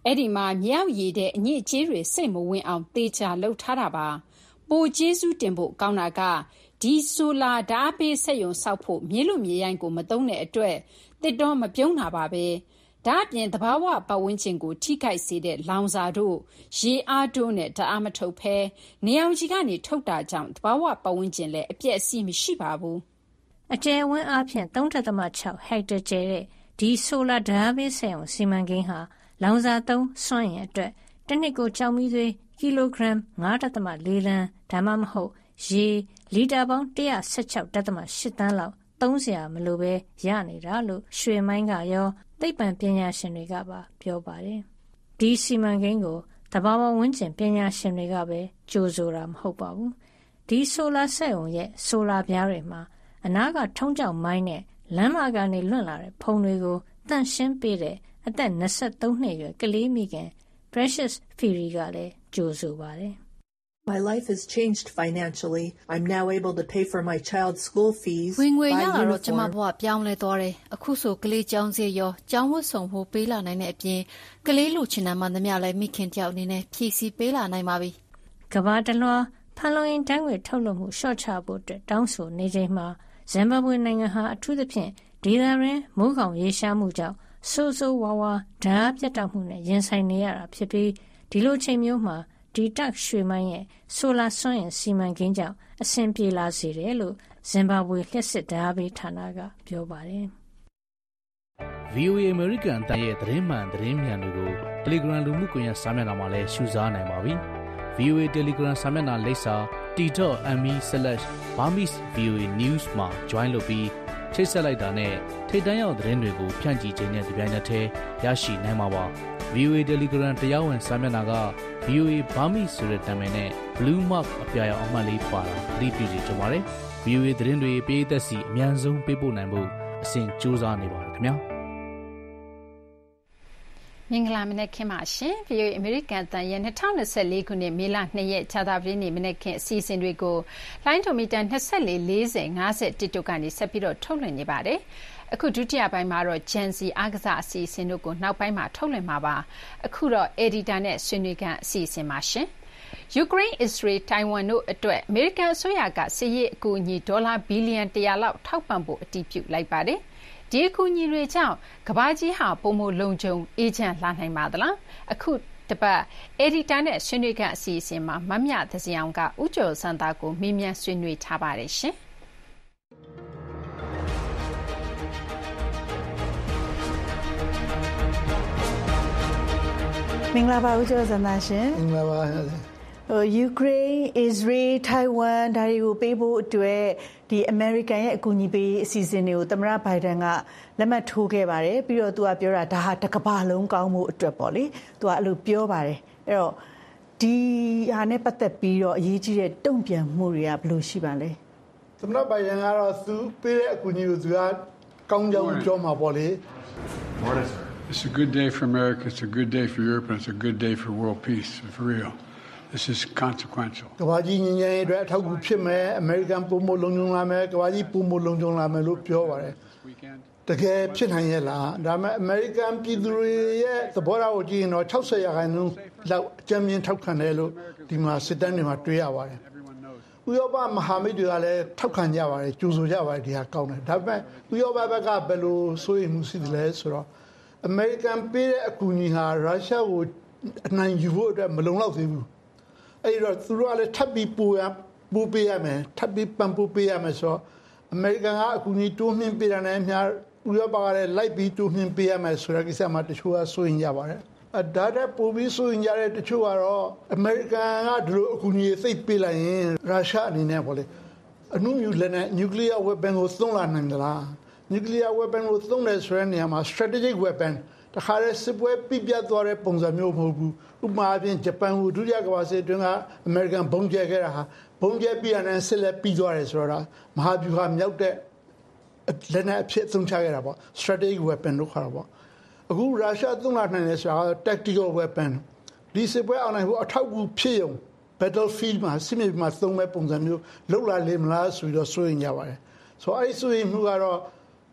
အဲ့ဒီမှာမြောက်ရည်တဲ့အညစ်အကြေးတွေစိတ်မဝင်အောင်တေချာလှုပ်ထားတာပါပိုကျေးဇူးတင်ဖို့ကောင်းတာကဒီဆိုလာဓာတ်ပေးစက်ရုံဆောက်ဖို့မြေလို့မြေရိုင်းကိုမသုံးတဲ့အတွက်တစ်တော့မပြုံးတာပါပဲဒါအပြင်သဘာဝပတ်ဝန်းကျင်ကိုထိခိုက်စေတဲ့လောင်စာတို့ရေအားတို့နဲ့ဓာတ်အားမထုတ်ဖဲနေအောင်ကြီးကနေထုတ်တာကြောင့်သဘာဝပတ်ဝန်းကျင်လည်းအပြည့်အစုံမရှိပါဘူးအကျယ်ဝန်းအားဖြင့် သုံးဒသမခြောက် ဟက်တာကျယ်တဲ့ဒီဆိုလာဓာတ်ပေးစက်ရုံစီမံကိန်းဟာလောင်စာသုံးစွမ်းအင်အတွက်တစ်နှစ်ကိုကြောင်မီးသွေးကီလိုဂရမ် ငါးဒသမလေးတန်းဒါမှမဟုတ်ရေလီတာပေါင်းတစ်ရာ၁၆ဒသမ၈တန်းလောက်သုံးစရာမလိုပဲရနေတာလို့ရွှေမိုင်းကရောသိပ္ပံပညာရှင်တွေကပါပြောပါတယ်။ဒီစီမံကိန်းကိုသဘာဝဝန်းကျင်ပညာရှင်တွေကပဲကြိုဆိုတာမဟုတ်ပါဘူး။ဒီဆိုလာစက်ရုံရဲ့ဆိုလာပြားတွေမှာအနားကထုံးကြောင်မိုင်းနဲ့လမ်းမကနေလွင့်လာတဲ့ဖုံတွေကိုတန့်ရှင်းပေးတဲ့အသက်၂၃နှစ်အရွယ်ကလေးမိခင် Precious Fairy ကလည်းကြိုဆိုပါတယ်။ My life has changed financially. I'm now able to pay for my child's school fees. ဝင်ငွေရလာတော့ကျမဘဝပြောင်းလဲသွားတယ်။အခုဆိုကလေးကျောင်းစရိတ်ရောကျောင်းဝတ်စုံဖို့ပေးလာနိုင်တဲ့အပြင်ကလေးလူချင်တာမှသမျှလည်းမိခင်တယောက်အနေနဲ့ဖြည့်ဆည်းပေးလာနိုင်ပါပြီ။ကမ္ဘာတလွှားဖန်လုံအိမ်ဓာတ်ငွေ့ထုတ်လွှတ်မှုလျှော့ချဖို့အတွက်တောင်းဆိုနေချိန်မှာဇင်ဘာဘွေနိုင်ငံဟာအထူးသဖြင့်ဒေသတွင်းမိုးခေါင်ရေရှားမှုကြောင့်ဆိုးဆိုးဝါးဝါဓာတ်ပြတ်တောက်မှုနဲ့ရင်ဆိုင်နေရတာဖြစ်ပြီးဒီလိုချိန်မျိုးမှာဒီတက်ရွှေမိုင်းရဲ့ဆိုလာစွမ်းအင်စီမံကိန်းကြောင့်အဆင်ပြေလာစေတယ်လို့ဇင်ဘာဘွေလျှက်စစ်ဓာတ်ပေးဌာနကပြောပါတယ်။ ဗီအိုအေ American အတန်ရဲ့သတင်းမှန်သတင်းမြန်တွေကို Telegram လူမှုကွန်ရက်စာမျက်နှာမှာလည်းရှုစားနိုင်ပါပြီ။ ဗီအိုအေ Telegram စာမျက်နှာလိပ်စာ t dot m e slash burmese voa news မှာ join လုပ်ပြီးချိတ်ဆက်လိုက်တာနဲ့ထိပ်တန်းရောက်သတင်းတွေကိုဖြန့်ကြည့်ခြင်းနဲ့ဒီပိုင်းနဲ့တည်းရရှိနိုင်မှာပါ။ ဗီအိုအေ Telegram တရားဝင်စာမျက်နှာက ဗီအိုအေ Burmese ဆိုတဲ့နာမည်နဲ့ Blue Mark အပြာရောင်အမှတ်လေးပါတာသတိပြုကြပါရစေ။ ဗီအိုအေသတင်းတွေပေးသက်စီအများဆုံးပေးပို့နိုင်ဖို့အစဉ်ကြိုးစားနေပါတယ်ခင်ဗျာ။မင်္ဂလာမနက်ခင်းပါရှင် ဗီအိုအေ အမေရိကန်တန်ရဲ့၂၀၂၄ခုနှစ်မေလ၂ရက်ခြားသာပတေးနေ့မနက်ခင်းအစီအစဉ်တွေကိုလိုင်းဒိုမီတာ၂၄ ၄၀ ၅၁တို့ကနေဆက်ပြီးတော့ထုတ်လွှင့်နေပါတယ်။အခုဒုတိယပိုင်းမှာတော့ Gen Z အားကစားအစီအစဉ်တို့ကိုနောက်ပိုင်းမှာထုတ်လွှင့်မှာပါ။အခုတော့ Editor နဲ့ဆွေးနွေးခန်းအစီအစဉ်ပါရှင်။ ယူကရိန်း၊အစ္စရေး၊တိုင်ဝမ်တို့အတွက်အမေရိကန်အစိုးရကစစ်ရေးအကူအညီဒေါ်လာဘီလီယံတရာလောက်ထောက်ပံ့ဖို့အတည်ပြုလိုက်ပါတယ်။ဒီအကူအညီတွေကြောင့်ကမ္ဘာကြီးဟာပိုမိုလုံခြုံအေးချမ်းလာနိုင်ပါသလားအခုတပတ်အေဒီတာနဲ့ဆွေးနွေးခန့်အစီအစဉ်မှာမမြသစရောင်ကဥကျော်စံသားကိုမေးမြန်းဆွေးနွေးထားပါတယ်ရှင်မင်္ဂလာပါဦးကျော်စံသားရှင်မင်္ဂလာပါဟိုယူကရိန်း၊အစ္စရေး၊ထိုင်ဝမ်ဒါတွေကိုပေးဖို့အတွက်ဒီအမေရိကန်ရဲ့အကူအညီပေးအစီအစဉ်တွေကိုသမ္မတဘိုင်ဒန်ကလက်မှတ်ထိုးခဲ့ပါတယ်ပြီးတော့သူကပြောတာဒါဟာတစ်ကမ္ဘာလုံးကောင်းမှုအတွက်ပေါ့လေသူကအဲ့လိုပြောပါတယ်အဲ့တော့ဒီဟာနဲ့ပတ်သက်ပြီးတော့အရေးကြီးတဲ့တုံ့ပြန်မှုတွေကဘယ်လိုရှိပါလဲသမ္မတဘိုင်ဒန်ကတော့သူပေးတဲ့အကူအညီကိုသူကကောင်းကြောင်းပြောမှာပေါ့လေ It's a good day for America, it's a good day for Europe, and it's a good day for world peace, for real. This is consequential. ကမ္ဘာကြီးငြိမ်းချမ်းရေးအတွက်အထောက်အကူဖြစ်မယ်အမေရိကန်ပုံမလုံခြုံလာမယ်ကမ္ဘာကြီးပုံမလုံခြုံလာမယ်လို့ပြောပါတယ်တကယ်ဖြစ်နိုင်ရဲ့လားဒါပေမဲ့အမေရိကန်ပြည်သူတွေရဲ့သဘောထားကိုကြည့်ရင်တော့၆၀ရာခိုင်နှုန်းလောက်အကြမ်းမြင်ထောက်ခံတယ်လို့ဒီမှာစစ်တမ်းတွေမှာတွေ့ရပါတယ်ဥရောပမဟာမိတ်တွေကလည်းထောက်ခံကြပါတယ်ကြိုဆိုကြပါတယ်ဒီဟာကောင်းတယ်ဒါပေမဲ့ဥရောပဘက်ကဘယ်လိုစိုးရိမ်မှုရှိသလဲဆိုတော့အမေရိကန်ပေးတဲ့အကူအညီဟာရုရှားကိုအနိုင်ယူဖို့အတွက်မလုံလောက်သေးဘူးအဲ့တော့သူတို့ကလည်းထပ်ပြီးပူရပူပေးရမယ်ထပ်ပြီးပန်ပူပေးရမယ်ဆိုတော့အမေရိကန်ကအကူအညီတိုးမြှင့်ပေးတာနဲ့အများဥရောပကလည်းလိုက်ပြီးတိုးမြှင့်ပေးရမယ်ဆိုတဲ့ကိစ္စမှာတချို့ကစိုးရင်ကြပါတယ်အဒါတဲ့ပိုပြီးစိုးရင်ကြတဲ့တချို့ကတော့အမေရိကန်ကဒီလိုအကူအညီသိပ်ပေးလိုက်ရင်ရုရှားအနေနဲ့ပေါ့လေအနုမြူလက်နက် nuclear weapon ကိုသုံးလာနိုင်သလား nuclear weapon ကိုသုံးတယ်ဆိုတဲ့နေရာမှာ strategic weapon တခါတည်းစစ်ပွဲပြပြသွားတဲ့ပုံစံမျိုးမဟုတ်ဘူးဥပမာအပြင်ဂျပန်ကိုဒုတိယကမ္ဘာစစ်တွင်းကအမေရိကန်ဘုံကျဲခဲ့တာဟာဘုံကျဲပြီးရတဲ့စစ်လက်ပြီးသွားတယ်ဆိုတော့မဟာဗျူဟာမြောက်တဲ့လက်နက်အဖြစ်သုံးချခဲ့တာပေါ့ strategic weapon လို့ခေါ်တာပေါ့အခုရုရှားသုံးလာနိုင်တယ်ဆိုတာ tactical weapon ဒီစစ်ပွဲအောင်နိုင်ဖို့အထောက်အကူဖြစ်ရုံ battlefield မှာစစ်မြေပြင်မှာသုံးမဲ့ပုံစံမျိုးလောက်လာလေမလားဆိုပြီးတော့စိုးရင်ကြပါတယ်ဆိုတော့အဲ့ဒီစိုးရင်မှုကတော့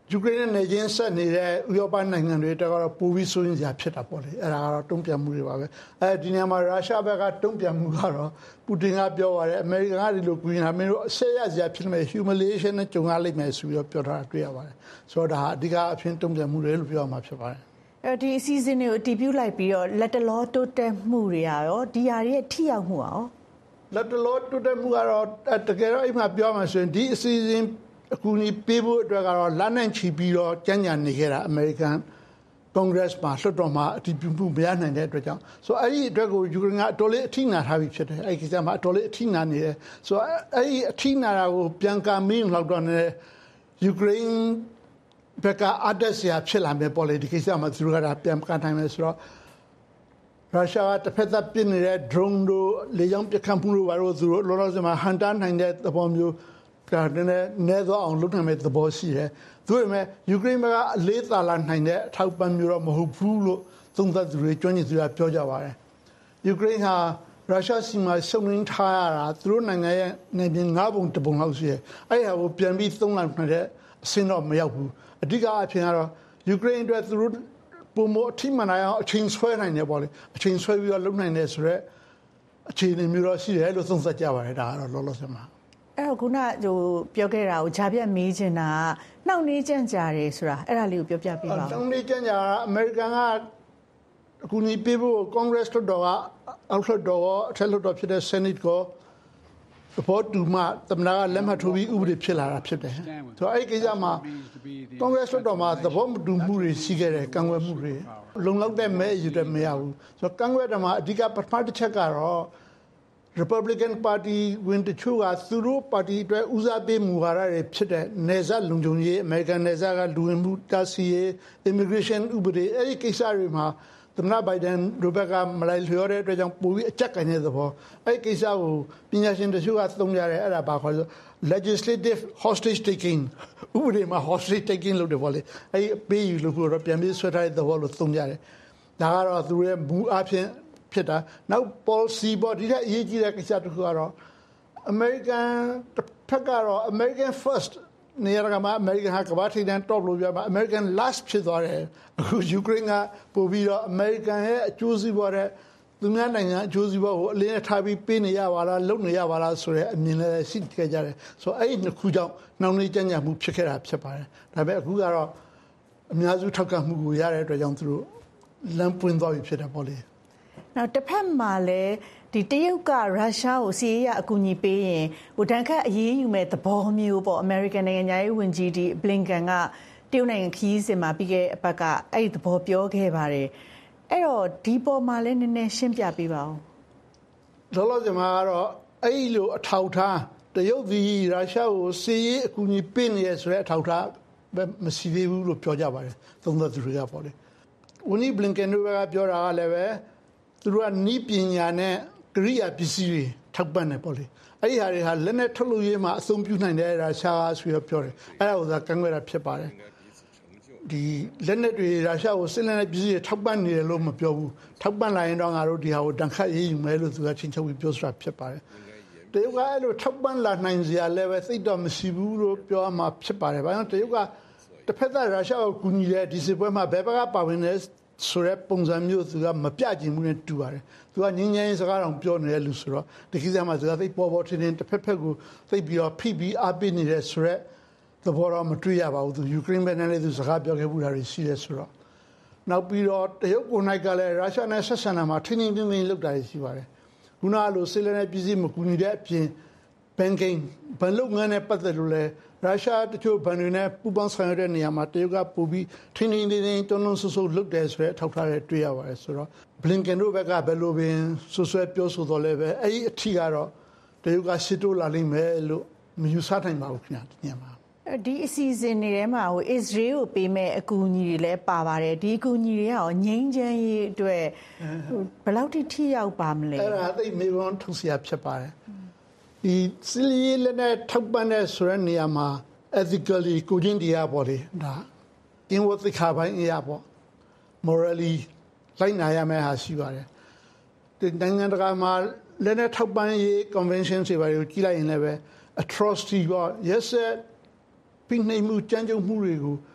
ယူကရိန်းနဲ့နေချင်းဆက်နေတဲ့ဥရောပနိုင်ငံတွေတက်ကတော့ပိုပြီးဆိုရင်ကြာဖြစ်တာပေါ့လေအဲ့ဒါကတော့တုံ့ပြန်မှုတွေပါပဲအဲဒီနေရာမှာရုရှားဘက်ကတုံ့ပြန်မှုကတော့ပူတင်ကပြောပါတယ်အမေရိကန်ကဒီလိုကူညီတာမင်းတို့အဆက်ရစရာဖြစ်နေ humiliation နဲ့ကြုံရလိမ့်မယ်ဆိုပြီးပြောထားတာတွေ့ရပါတယ်ဆိုတော့ဒါအဓိကအဖြစ်တုံ့ပြန်မှုတွေလို့ပြောရမှာဖြစ်ပါတယ်အဲဒီအစီအစဉ်တွေကိုတည်ပြုလိုက်ပြီးတော့လက်တလောတိုးတက်မှုတွေရောဒီဟာတွေရဲ့ထိရောက်မှုရောလက်တလောတိုးတက်မှုကတော့တကယ်တော့အိမ်မှာပြောမှဆိုရင်ဒီအစီအစဉ်အခုနီးပေးဖို့အတွက်ကတော့လမ်းနဲ့ချီပြီးတော့ကြံ့ကြံ့နေခဲ့တာအမေရိကန်ကွန်ဂရက်မှာလွှတ်တော်မှာအတည်ပြုမှုမရနိုင်တဲ့အတွက်ကြောင့်ဆိုအဲ့ဒီအတွက်ကိုယူကရိန်းကအတော်လေးအထိနာထားပြီးဖြစ်တယ်အဲ့ဒီကိစ္စမှာအတော်လေးအထိနာနေတယ်ဆိုတော့အဲ့ဒီအထိနာတာကိုပြန်ကမင်းလောက်တော့နေယူကရိန်းဘက်ကအတက်စရာဖြစ်လာမယ်ပေါ့လေဒီကိစ္စမှာသူတို့ကပြန်ကန်နိုင်မယ်ဆိုတော့ရုရှားကတစ်ဖက်သက်ပြစ်နေတဲ့ drone တို့လေကြောင်းပစ်ခတ်မှုတို့ဘာလို့သူတို့လောလောဆယ်မှာဟန်တာနိုင်တဲ့သဘောမျိုးဒါနဲ့နေတော့အောင်လုပ်နိုင်မဲ့သဘောရှိတယ်။ဒါပေမဲ့ယူကရိန်းကအလေးသာလာနိုင်တဲ့အထောက်ပံ့မျိုးတော့မဟုတ်ဘူးလို့သုံးသပ်သူတွေကျွမ်းကျင်သူတွေပြောကြပါတယ်။ယူကရိန်းဟာရုရှားစီမှာစုံလင်းထားရတာသူတို့နိုင်ငံရဲ့နေပြင်၅ပုံတစ်ပုံလောက်ရှိတယ်။အဲ့ဒါကိုပြန်ပြီးသုံးလိုက်နိုင်တဲ့အဆင့်တော့မရောက်ဘူး။အဓိကအဖြစ်ကတော့ယူကရိန်းအတွက်သူတို့ပုံမအထိမှန်အောင်အချိန်ဆွဲနိုင်တယ်ပေါ့လေ။အချိန်ဆွဲပြီးတော့လုပ်နိုင်တယ်ဆိုတော့အခြေအနေမျိုးတော့ရှိတယ်လို့သုံးသပ်ကြပါတယ်ဒါကတော့လောလောဆယ်မှာအဲ့တော့ခုနဟိုပြောခဲ့တာကိုဂျာပြတ်မေးချင်တာကနှောင့်နှေးကြံ့ကြာတယ်ဆိုတာအဲ့ဒါလေးကိုပြောပြပေးပါဦးနှောင့်နှေးကြံ့ကြာတာအမေရိကန်ကအခုနီးပေးဖို့ကွန်ဂရက်လွှတ်တော်ကအောက်လွှတ်တော်ကအထက်လွှတ်တော်ဖြစ်တဲ့ Senate ကိုသဘောတူမှသမ္မတကလက်မှတ်ထိုးပြီးဥပဒေဖြစ်လာတာဖြစ်တယ်ဆိုတော့အဲ့ဒီကိစ္စမှာကွန်ဂရက်လွှတ်တော်မှာသဘောမတူမှုတွေရှိခဲ့တယ်ကန့်ကွက်မှုတွေလုံလောက်တဲ့မဲယူတယ်မရဘူးဆိုတော့ကန့်ကွက်တယ်မှာအဓိကပထမတစ်ချက်ကတော့Republican Party ဝင်တချို့ကသူတို့ပါတီအတွက်ဦးစားပေးမူဝါဒတွေဖြစ်တဲ့နေဆက်လုံခြုံရေး American နေဆက်ကလူဝင်မှုတားဆီးရေး immigration ဥပဒေအဲ့ဒီကိစ္စတွေမှာသမ္မတဘိုင်ဒန်ရိုဘက်ကမလိုက်လျောတဲ့အတွက်ကြောင့်ပိုပြီးအကြက်ကန်တဲ့သဘောအဲ့ဒီကိစ္စကိုပညာရှင်တချို့ကသုံးကြတယ်အဲ့ဒါဘာခေါ်လဲ legislative hostage taking ဥပဒေမှာ hostage taking လုပ်တယ်ပေါ့လေအဲ့ဒီပေးယူလို့တော့ပြန်ပြီးဆွဲထားတဲ့သဘောလို့သုံးကြတယ်ဒါကတော့သူရဲ့မူအဖြစ်ဖြစ်တာနောက် policy ပေါ်ဒီတဲ့အရေးကြီးတဲ့ကိစ္စတစ်ခုကတော့ American တစ်ဖက်ကတော့ American first နေရာကမှာ American ဟာကမ္ဘာထိပ်တန်း top လို့ပြောမှာ American last ဖြစ်သွားတယ်အခု Ukraine ကပို့ပြီးတော့ American ရဲ့အကျိုးစီးပွားတဲ့သူများနိုင်ငံအကျိုးစီးပွားကိုအလင်းထားပြီးပေးနေရပါလားလုပ်နေရပါလားဆိုတဲ့အမြင်လည်းရှိခဲ့ကြတယ်ဆိုတော့အဲ့ဒီနှစ်ခုကြောင့်နှောင့်နှေးကြံ့ကြာမှုဖြစ်ခဲ့တာဖြစ်ပါတယ်ဒါပေမဲ့အခုကတော့အများစုထောက်ခံမှုကိုရတဲ့အတွက်ကြောင့်သူတို့လမ်းပွင့်သွားပြီဖြစ်တယ်ပေါ့လေနောက်တစ်ဖက်မှာလည်းဒီတရုတ်ကရုရှားကိုစီးရဲအကူအညီပေးရင်ဟိုတန်ခတ်အရေးယူမဲ့သဘောမျိုးပေါ့အမေရိကန်နိုင်ငံသားရေးဝန်ကြီးဒီဘလင်ကန်ကတရုတ်နိုင်ငံခီးစဉ်မှာပြီးခဲ့အပတ်ကအဲ့ဒီသဘောပြောခဲ့ပါတယ်အဲ့တော့ဒီပေါ်မှာလည်းနည်းနည်းရှင်းပြပေးပါဦးလောလောဆယ်မှာကတော့အဲ့ဒီလိုအထောက်ထားတရုတ်ဒီရုရှားကိုစီးရဲအကူအညီပေးနေရဆိုတဲ့အထောက်ထားမရှိသေးဘူးလို့ပြောကြပါတယ်သုံးသပ်သူတွေကပေါ့လေဝန်ကြီးဘလင်ကန်တို့ကပြောတာကလည်းပဲသူတို့ကနီးပညာနဲ့ကရိယာပစ္စည်းတွေထောက်ပံ့တယ်ပေါ့လေအဲ့ဒီဟာတွေဟာလက်နဲ့ထုတ်လို့ရေးမှာအသုံးပြုနိုင်တဲ့ရုရှားဆိုပြီးပြောတယ်အဲ့ဒါကိုသာကန့်ကွက်တာဖြစ်ပါတယ်ဒီလက်နဲ့တွေရုရှားကိုစစ်လက်နဲ့ပစ္စည်းတွေထောက်ပံ့နေတယ်လို့မပြောဘူးထောက်ပံ့လာရင်တော့ငါတို့ဒီဟာကိုတန်ခတ်ရေးယူမယ်လို့သူကချင်းချုပ်ပြီးပြောဆိုတာဖြစ်ပါတယ်တရုတ်ကအဲ့လိုထောက်ပံ့လာနိုင်စရာလည်းပဲသိတော့မရှိဘူးလို့ပြောမှဖြစ်ပါတယ်ဘာလို့တရုတ်ကတစ်ဖက်သက်ရုရှားကိုကူညီတဲ့ဒီစစ်ပွဲမှာဘယ်ဘက်ကပါဝင်လဲဆိုတဲ့ပုံစံမျိုးသူကမပြချင်ဘူးနဲ့တူပါတယ်သူကငင်းငင်းစကားတောင်ပြောနေတဲ့လူဆိုတော့ဒီကိစ္စမှာသူကသိပေါ်ပေါ်ထင်ထင်တစ်ဖက်ဖက်ကိုသိပြီးတော့ဖိပြီးအားပေးနေတဲ့ဆိုရက်သဘောတော့မတွေ့ရပါဘူးသူယူကရိန်းဘက်နဲ့လည်းသူစကားပြောခဲ့မှုတာတွေရှိတယ်ဆိုတော့နောက်ပြီးတော့တရုတ်ကိုနိုင်ကလည်းရုရှားနဲ့ဆက်ဆံတာမှာထင်းထင်းထင်းထင်းလုပ်တာရှိပါတယ်ခုနကလိုစစ်လက်နဲ့ပြည်စည်းမကူညီတဲ့အပြင် banking ဘဏ်လုပ်ငန်းနဲ့ပတ်သက်လို့လည်းရုရှားတချို့ဘဏ်တွေနဲ့ပူးပေါင်းဆောင်ရွက်တဲ့နေရာမှာတရုတ်ကပို့ပြီးထင်းထင်းထင်းထင်းတွန်းတွန်းဆူဆူလုပ်တယ်ဆိုတဲ့အထောက်ထားတွေတွေ့ရပါတယ်ဆိုတော့ဘလင်ကန်တို့ဘက်ကဘယ်လိုပင်ဆွဆွဲပြောဆိုတော့လဲပဲအဲ့ဒီအထီကတော့တရုတ်ကစစ်တိုးလာလိမ့်မယ်လို့မယူဆနိုင်ပါဘူးခင်ဗျာဒီနေရာမှာဒီအစီအစဉ်တွေထဲမှာဟိုအစ္စရေးကိုပေးမဲ့အကူအညီတွေလည်းပါပါတယ်ဒီအကူအညီတွေကရောငြိမ်းချမ်းရေးအတွက်ဘယ်လောက်ထိထိရောက်ပါမလဲအဲ့ဒါသိမေကွန်ထုတ်เสียဖြစ်ပါတယ်ဒီစီလီလည်းနဲ့ထောက်ပံ့တဲ့ဆိုတဲ့နေရာမှာ ethically ကိုချင်းတရားပေါ့လေဒါကျင်းဝတ်သိခါပိုင်းအရာပေါ့ morally လိုက်နာရမယ့်ဟာရှိပါတယ်ဒီနိုင်ငံတကာမှာလည်းနဲ့ထောက်ပံ့ရေး convention တွေပါကိုကြည့်လိုက်ရင်လည်းပဲ atrocity ပေါ့ yes ဖိနှိပ်မှုကြမ်းကြုတ်မှုတွေကို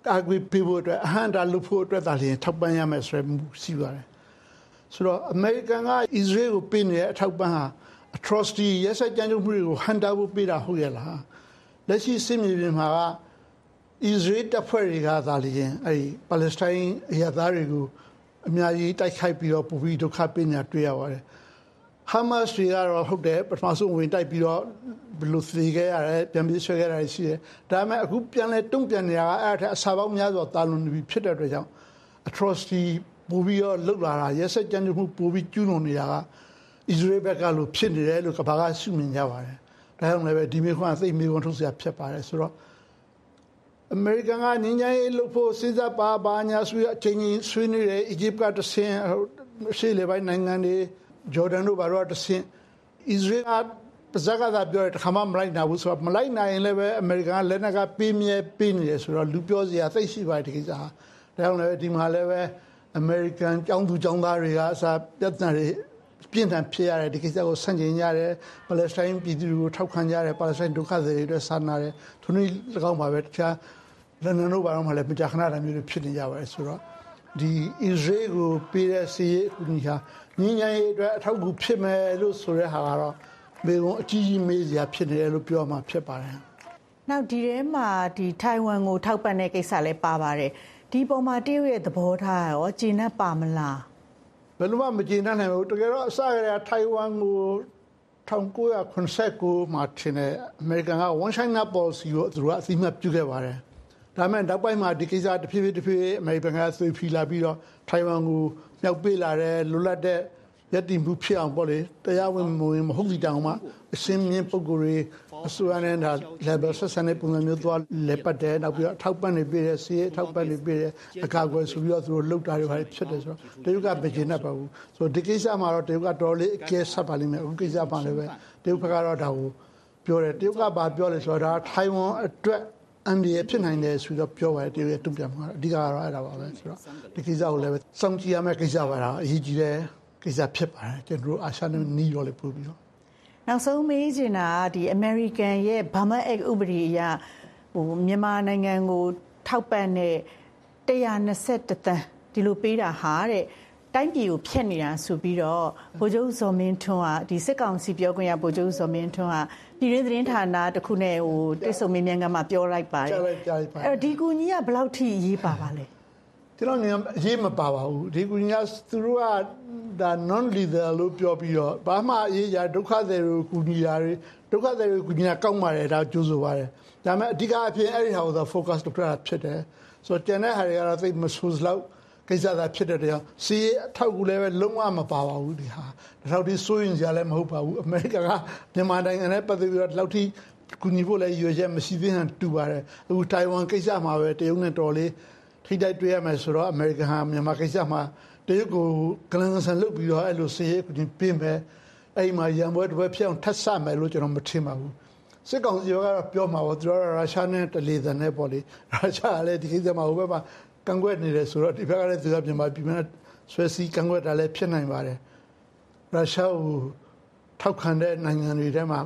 ကာကွယ်ပေးဖို့အတွက်အဟန့်တာလုပ်ဖို့အတွက်ဒါလည်းထောက်ပံ့ရမယ်ဆိုရမှုရှိပါတယ်ဆိုတော့အမေရိကန်ကအစ္စရေးကိုပေးနေတဲ့အထောက်ပံ့ဟာ atrocity ရက်စက်ကြမ်းကြုတ်မှုတွေကိုဟန်တာဖို့ပေးတာဟုတ်ရဲ့လားလက်ရှိစစ်မြေပြင်မှာကအစ္စရေးတပ်ဖွဲ့တွေကဒါလည်းအဲဒီပါလက်စတိုင်းအရသားတွေကိုအများကြီးတိုက်ခိုက်ပြီးတော့ပူပြီးဒုက္ခပေးနေတာတွေ့ရပါတယ်ဟာမတ်တွေကတော့ဟုတ်တယ်ပထမဆုံးဝင်တိုက်ပြီးတော့ဘလို့သေခဲ့ရတယ်ပြန်ပြီးဆွဲခဲ့ရတယ်ရှိတယ်ဒါပေမဲ့အခုပြန်လဲတုံ့ပြန်နေတာကအဲ့ဒါအစာပေါင်းများစွာတာလွန်ပြီးဖြစ်တဲ့အတွက်ကြောင့် atrocity ပူပြီးတော့လှုပ်လာတာရက်စက်ကြမ်းကြုတ်မှုပူပြီးကျူးလွန်နေတာကအစ္စရေးဘက်ကလို့ဖြစ်နေတယ်လို့ကမ္ဘာကရှုမြင်ကြပါတယ်ဒါကြောင့်လည်းပဲဒီမျိုးကသိမေကွန်ထုတ်စရာဖြစ်ပါတယ်ဆိုတော့အမေရိကန်ကငင်းကြိုင်းလို့ဖို့စဉ်းစားပါပါညာဆွေးအချင်းချင်းဆွေးနွေးတယ်အီဂျစ်ကတဆင်ရှေ့လေပိုင်းနိုင်ငံတွေဂျော်ဒန်တို့ဘာလို့တဆင်အစ္စရေးကပဇက်ကသာပြောတယ်တခါမှမလိုက်နိုင်ဘူးဆိုတော့မလိုက်နိုင်ရင်လည်းပဲအမေရိကန်ကလက်နက်ကပေးမြဲပေးနေတယ်ဆိုတော့လူပြောစရာသိရှိပါတယ်ဒီကိစ္စဟာဒါကြောင့်လည်းဒီမှာလည်းပဲအမေရိကန်ကျောင်းသူကျောင်းသားတွေကအစားပြဿနာတွေပြင်းထန်ဖြစ်ရတယ်ဒီကိစ္စကိုဆန့်ကျင်ကြတယ်ပါလက်စတိုင်းပြည်သူတွေကိုထောက်ခံကြတယ်ပါလက်စတိုင်းဒုက္ခသည်တွေအတွက်စာနာတယ်သူတို့၎င်းပါပဲတခြားလန်ဒန်တို့ဘာလို့မှလည်းမကြာခဏတည်းမျိုးတွေဖြစ်နေကြပါတယ်ဆိုတော့ဒီအစ္စရေးကိုပေးတဲ့စီးရေးအကူအညီဟာညီညာရေးအတွက်အထောက်အကူဖြစ်မယ်လို့ဆိုတဲ့ဟာကတော့ဘေကုံအကြီးကြီးမေးစရာဖြစ်နေတယ်လို့ပြောမှဖြစ်ပါတယ်။နောက်ဒီထဲမှာဒီထိုင်ဝမ်ကိုထောက်ပံ့တဲ့ကိစ္စလည်းပါပါတယ်။ဒီပုံမှာတရုတ်ရဲ့သဘောထားရောကျေနပ်ပါမလား။ဘယ်လိုမှမကျေနပ်နိုင်ဘူး။တကယ်တော့အစကတည်းကထိုင်ဝမ်ကို၁၉၇၉မှာထင်တယ်အမေရိကန်က One China Policy ကိုသူတို့ကအသိအမှတ်ပြုခဲ့ပါတယ်။ဒါပေမဲ့နောက်ပိုင်းမှာဒီကိစ္စတစ်ဖြည်းဖြည်းတစ်ဖြည်းအမေရိကန်ကသွေးဖီလာပြီးတော့ထိုင်ဝမ်ကိုမြောက်ပေးလာတယ်လွတ်လပ်တဲ့ရည်တည်မှုဖြစ်အောင်ပေါ့လေတရားဝင်မဝင်မဟုတ်ဒီတောင်မှအစင်းမြင့်ပုံကိုယ်တွေအစိုးရနဲ့ဒါ level ဆက်ဆံတဲ့ပုံစံမျိုးသွားလက်ပတ်တယ်နောက်ပြီးတော့အထောက်ပံ့နေပေးတယ်စီးအထောက်ပံ့နေပေးတယ်အကာအကွယ်ဆိုပြီးတော့သူတို့လှုပ်တာတွေပါဖြစ်တယ်ဆိုတော့တရုတ်ကမကျေနပ်ပါဘူးဆိုတော့ဒီကိစ္စမှာတော့တရုတ်ကတော်လေးအကဲဆက်ပါလိမ့်မယ်အခုကိစ္စမှာလည်းပဲတရုတ်ဘက်ကတော့ဒါကိုပြောတယ်တရုတ်ကဘာပြောလဲဆိုတော့ဒါထိုင်ဝမ်အတွက်အန်ဒီရဖြစ်နိုင်တယ်ဆိုတော့ပြောပါတယ်တရုတ်ရဲ့တုံ့ပြန်မှာအဓိကကတော့အဲ့ဒါပါပဲဆိုတော့ဒီကိစ္စကိုလည်းပဲစောင့်ကြည့်ရမယ့်ကိစ္စပါလားအရေးကြီးတယ်ကိစ္စဖြစ်ပါတယ်ကျွန်တော်အာရှနဲ့နီးရောလေပို့ပြီးတော့နောက်ဆုံးမေးချင်တာဒီ American ရဲ့ Burma Act ဥပဒေအရဟိုမြန်မာနိုင်ငံကိုထောက်ပံ့တဲ့၁၂၁တန်းဒီလိုပေးတာဟာတဲ့တိုင်းပြည်ကိုဖျက်နေတာဆိုပြီးတော့ဗိုလ်ချုပ်ဇော်မင်းထွန်းကဒီစစ်ကောင်စီပြောခွင့်ရဗိုလ်ချုပ်ဇော်မင်းထွန်းကပြည်တွင်းသတင်းဌာနတစ်ခုနဲ့ဟိုတိတ်ဆုံမင်းမြန်ကမှပြောလိုက်ပါတယ်အဲ့ဒီကူကြီးကဘယ်လောက်ထိရေးပါပါလဲကျွန်တော်ညအရေးမပါပါဘူးဒီကူကြီးကသူတို့ကဒါ non lethal လို့ပြောပြီးတော့ဘာမှအရေးရဒုက္ခသည်တွေကိုကူညီတာတွေဒုက္ခသည်တွေကိုကူညီတာကောက်ပါတယ်ဒါကြိုးဆိုပါတယ်ဒါပေမဲ့အဓိကအဖြစ်အဲ့ဒီဟာကို focus လုပ်တာဖြစ်တယ်ဆိုတော့ကျန်တဲ့ဟာတွေကတော့သိမဆိုးလောက်ကိစ္စသာဖြစ်တဲ့တရားစီးအထောက်ကူလည်းပဲလုံးဝမပါပါဘူးဒီဟာဒါတော့ဒီစိုးရင်စရာလည်းမဟုတ်ပါဘူးအမေရိကန်ကမြန်မာနိုင်ငံနဲ့ပတ်သက်ပြီးတော့ဒီလောက်ထိကူညီဖို့လည်းရွေးချက်မရှိသေးဟန်တူပါတယ်အခုတိုင်ဝမ်ကိစ္စမှာပဲတရုတ်နဲ့တော်လေးထိတိုက်တွေ့ရမယ်ဆိုတော့အမေရိကန်ဟာမြန်မာကိစ္စမှာတရုတ်ကိုကလန်ဆန်လုပ်ပြီးတော့အဲ့လိုစီးရဲကူညီပေးမယ်အဲ့ဒီမှာရန်ပွဲတစ်ပွဲဖြစ်အောင်ထပ်ဆမယ်လို့ကျွန်တော်မထင်ပါဘူးစစ်ကောင်စီကတော့ပြောမှာပေါ့သူတို့ရုရှားနဲ့တလေသန်နဲ့ပေါ့လေရုရှားကလည်းဒီကိစ္စမှာဟိုဘက်မှာကန့်ကွက်နေတယ်ဆိုတော့ဒီဘက်ကလည်းသူကမြန်မာပြည်မှာဆွဲစီကန့်ကွက်တာလည်းဖြစ်နိုင်ပါတယ်ရုရှားကိုထောက်ခံတဲ့နိုင်ငံတွေထဲမှာ